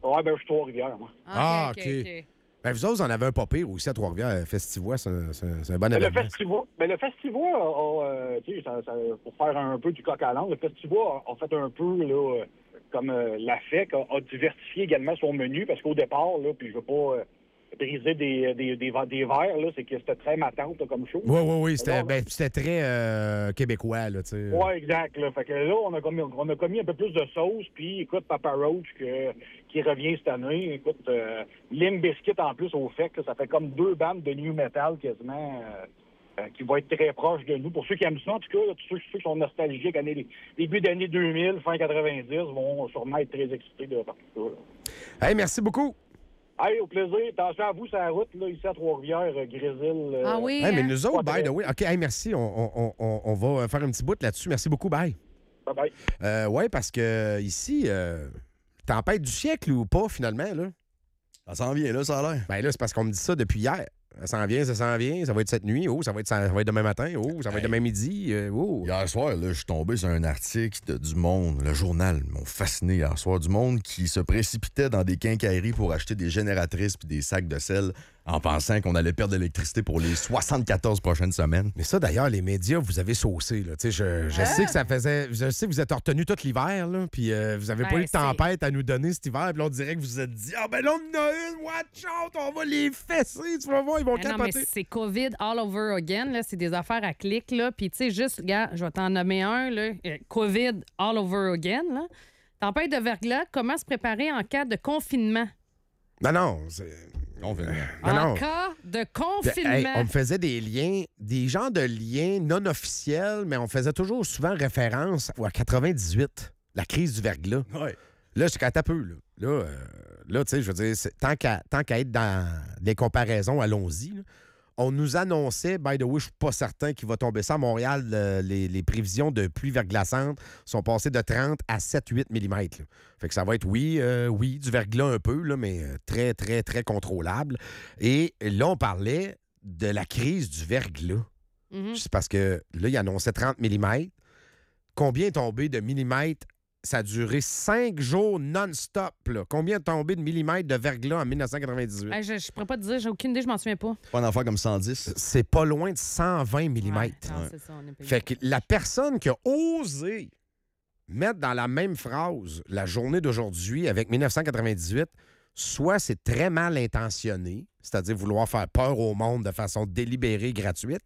Ouais, ben, je suis Trois-Rivières, moi. Ah, OK, OK. OK, OK. Ben, vous autres, vous en avez un pas pire aussi à Trois-Rivières. Festivois, c'est un, c'est un- c'est un bon Ben, le événement. Festivois, ben, le Festivois a, a, euh, tu sais, ça, ça, pour faire un peu du coq à l'âne, le Festivois a, a fait un peu, là, euh, comme euh, la F E C, a, a diversifié également son menu, parce qu'au départ, là, puis je veux pas euh, briser des, des, des, va- des verres, là, c'est que c'était très matante, là, comme show. Oui, oui, oui. C'était Alors, ben, c'était très euh, québécois, là, tu sais. Ouais, exact. Là. Fait que là, on a commis, on a commis un peu plus de sauce, puis écoute, Papa Roach que, qui revient cette année. Écoute, euh, Limp Bizkit en plus au fait que ça fait comme deux bandes de new metal quasiment euh, euh, qui vont être très proches de nous. Pour ceux qui aiment ça, en tout cas, là, tous ceux, ceux qui sont nostalgiques, année, début d'année deux mille, fin quatre-vingt-dix, vont sûrement être très excités de partout ça. Là. Hey, merci beaucoup. Hey, au plaisir. Attention à vous sur la route, là, ici à Trois-Rivières, euh, Grésil. euh, Ah oui? Hey, mais hein? nous autres, Pas by the très. way, OK, hey, merci. On, on, on, on va faire un petit bout là-dessus. Merci beaucoup, bye. Bye-bye. Euh, oui, parce que euh, ici, euh, tempête du siècle ou pas, finalement, là? Ça s'en vient, là, ça a l'air. Ben là, c'est parce qu'on me dit ça depuis hier. Ça s'en vient, ça s'en vient, ça va être cette nuit, oh, ça va être, ça va être demain matin, oh, ça va être Hey. demain midi, euh, oh. Hier soir, là, je suis tombé sur un article de Du Monde, le journal, ils m'ont fasciné hier soir. Du Monde qui se précipitait dans des quincailleries pour acheter des génératrices puis des sacs de sel en pensant qu'on allait perdre l'électricité pour les soixante-quatorze prochaines semaines. Mais ça, d'ailleurs, les médias, vous avez saucé. Là. Tu sais, Je, je sais que ça faisait. Je sais que vous êtes retenu tout l'hiver, là, puis euh, vous avez pas Ben, eu de tempête à nous donner cet hiver, puis là, on dirait que vous vous êtes dit ah, ben là, on en a une, watch out, on va les fesser, tu vas voir, ils vont Ah non, mais capoter. c'est COVID all over again. Là. C'est des affaires à clic. Là. Puis, tu sais, juste, regarde, je vais t'en nommer un. Là. Euh, COVID all over again. Là. Tempête de verglas, comment se préparer en cas de confinement? Non, non, c'est. On fait- Non, en non. cas de Hey, confinement. on me faisait des liens, des genres de liens non officiels, mais on faisait toujours souvent référence à quatre-vingt-dix-huit, la crise du verglas. Ouais. Là, je suis à peu, là. Là, euh, là tu sais, je veux dire, c'est- tant qu'à tant qu'à être dans les comparaisons, allons-y. là. On nous annonçait, by the way, je suis pas certain qu'il va tomber ça à Montréal. le- les, les prévisions de pluie verglaçante sont passées de trente à sept huit millimètres. là. Fait que ça va être, oui, euh, oui, du verglas un peu, là, mais euh, très, très, très contrôlable. Et là, on parlait de la crise du verglas. Mhm. C'est parce que là, il annonçait trente millimètres. Combien est tombé de millimètres? Ça a duré cinq jours non-stop. là. Combien est tombé de millimètres de verglas en dix-neuf quatre-vingt-dix-huit? Hey, je ne pourrais pas te dire, j'ai aucune idée, je m'en souviens pas. Pas un affaire comme cent dix. C'est pas loin de cent vingt millimètres. Ouais, non, Ouais. c'est ça, on est payé. Fait que la personne qui a osé mettre dans la même phrase la journée d'aujourd'hui avec dix-neuf quatre-vingt-dix-huit, soit c'est très mal intentionné, c'est-à-dire vouloir faire peur au monde de façon délibérée, gratuite,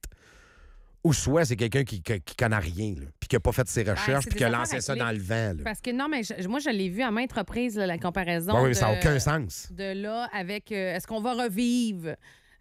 ou soit c'est quelqu'un qui, qui, qui connaît rien, là, puis qui n'a pas fait ses recherches, c'est puis des qui a affaires lancé à ça clic. dans le vent. là. Parce que non, mais je- moi, je l'ai vu à maintes reprises, là, la comparaison. Ouais, oui, mais de, ça n'a aucun sens. De là avec euh, est-ce qu'on va revivre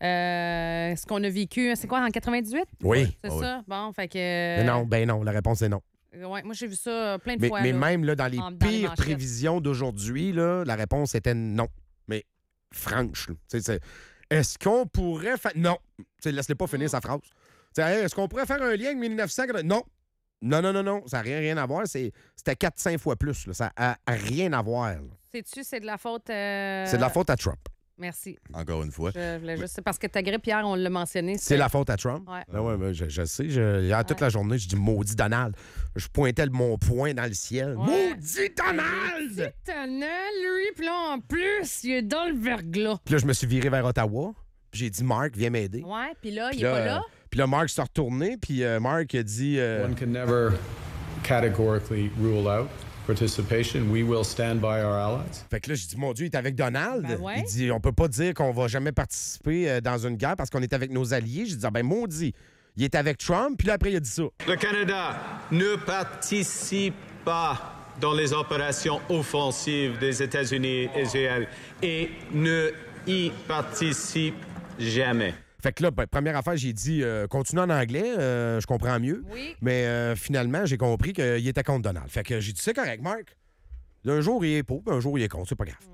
euh, ce qu'on a vécu, c'est quoi, en quatre-vingt-dix-huit? Oui. C'est Ah oui. ça? Bon, fait que. Mais non, ben non, la réponse est non. Ouais, moi, j'ai vu ça plein de Mais, fois. mais là. même là, dans les en- dans les pires manchettes. prévisions d'aujourd'hui, là, la réponse était non. Mais franche. là. Tu sais, c'est- Est-ce qu'on pourrait faire. Non. Tu sais, laisse-le pas finir Mm. sa phrase. Tu sais, hey, est-ce qu'on pourrait faire un lien avec dix-neuf cent? Non. Non, non, non, non. Ça n'a rien, rien à voir. C'est- C'était quatre cinq fois plus. là. Ça n'a rien à voir. là. Sais-tu, c'est de la faute. euh, C'est de la faute à Trump. Merci. Encore une fois. Je voulais juste. C'est parce que ta grippe hier, on l'a mentionné. C'est la faute à Trump. Ouais. Ben ouais, ben, je, je sais. Je, hier, toute la journée, je dis maudit Donald. Je pointais le- mon poing dans le ciel. Ouais. Maudit Donald! C'est étonnant, lui. Puis là, en plus, il est dans le verglas. Puis là, je me suis viré vers Ottawa. Puis j'ai dit, Marc, viens m'aider. Ouais, puis là, Puis il est pas euh, là. Puis là, Marc s'est retourné, puis euh, Marc a dit... euh, One can never categorically rule out participation. We will stand by our allies. Fait que là, j'ai dit, mon Dieu, il est avec Donald. Ben ouais. Il dit, on peut pas dire qu'on va jamais participer euh, dans une guerre parce qu'on est avec nos alliés. J'ai dit, ah ben maudit, il est avec Trump, puis là, après, il a dit ça. Le Canada ne participe pas dans les opérations offensives des États-Unis et Israël et ne y participe jamais. Fait que là, ben, première affaire, j'ai dit, euh, continue en anglais, euh, je comprends mieux. Oui. Mais euh, finalement, j'ai compris qu'il était contre Donald. Fait que j'ai dit, c'est correct, Marc. Un jour, il est pour, puis un jour, il est contre, c'est pas grave.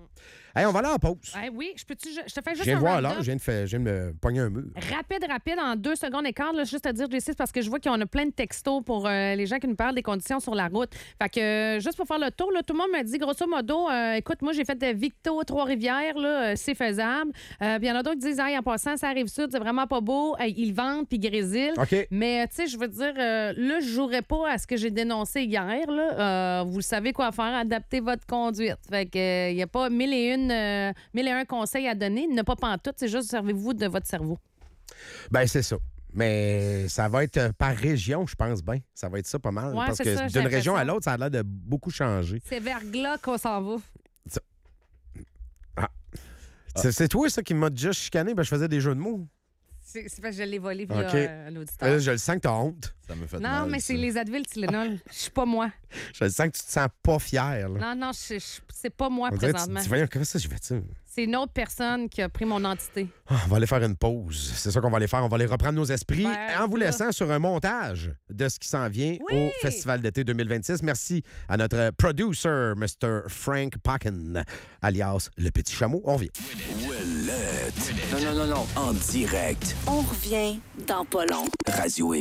Hey, on va aller en pause. Eh oui, je peux-tu. Je te fais Je juste viens un de voir round-up. là, je viens de, faire, je viens de me pogner un mur. Rapide, rapide, en deux secondes et quart, là, juste à dire, J C, parce que je vois qu'on a plein de textos pour euh, les gens qui nous parlent des conditions sur la route. Fait que, euh, juste pour faire le tour, là, tout le monde m'a dit, grosso modo, euh, écoute, moi, j'ai fait de Victo, Trois-Rivières, là, euh, c'est faisable. Euh, Puis il y en a d'autres qui disent, hey, en passant, ça arrive sud, c'est vraiment pas beau. Hey, ils vendent, puis grésil. OK. Mais, tu sais, je veux dire, euh, là, je jouerai pas à ce que j'ai dénoncé hier, là. Euh, vous savez quoi faire, adapter votre conduite. Fait que, il n'y a pas mille et une, euh, mille et un conseils à donner. Ne pas pantoute, c'est juste servez-vous de votre cerveau. Ben, c'est ça. Mais ça va être euh, par région, je pense bien. Ça va être ça pas mal. Ouais, parce c'est que ça, j'ai d'une région à l'impression. l'autre, ça a l'air de beaucoup changer. C'est vers là qu'on s'en va. C'est, c'est toi, ça, qui m'a déjà chicané. Ben, je faisais des jeux de mots. C'est c'est parce que je l'ai volé via OK. euh, l'auditeur. Euh, je le sens que t'as honte. Ça me fait non, mal, mais ça. c'est les Advil Tylenol. Je suis pas moi. Je le sens que tu te sens pas fier. Là. Non, non, je- je- c'est pas moi On dirait que tu te présentement. dis, voyons, comment ça, je fais ça? C'est une autre personne qui a pris mon entité. Ah, on va aller faire une pause. C'est ça qu'on va aller faire. On va aller reprendre nos esprits Ben, en vous là. laissant sur un montage de ce qui s'en vient Oui! au Festival d'été deux mille vingt-six. Merci à notre producer, mister Frank Packen, alias Le Petit Chameau. On revient. Ouellette. Non, non, non, non. En direct. On revient dans pas long. Radio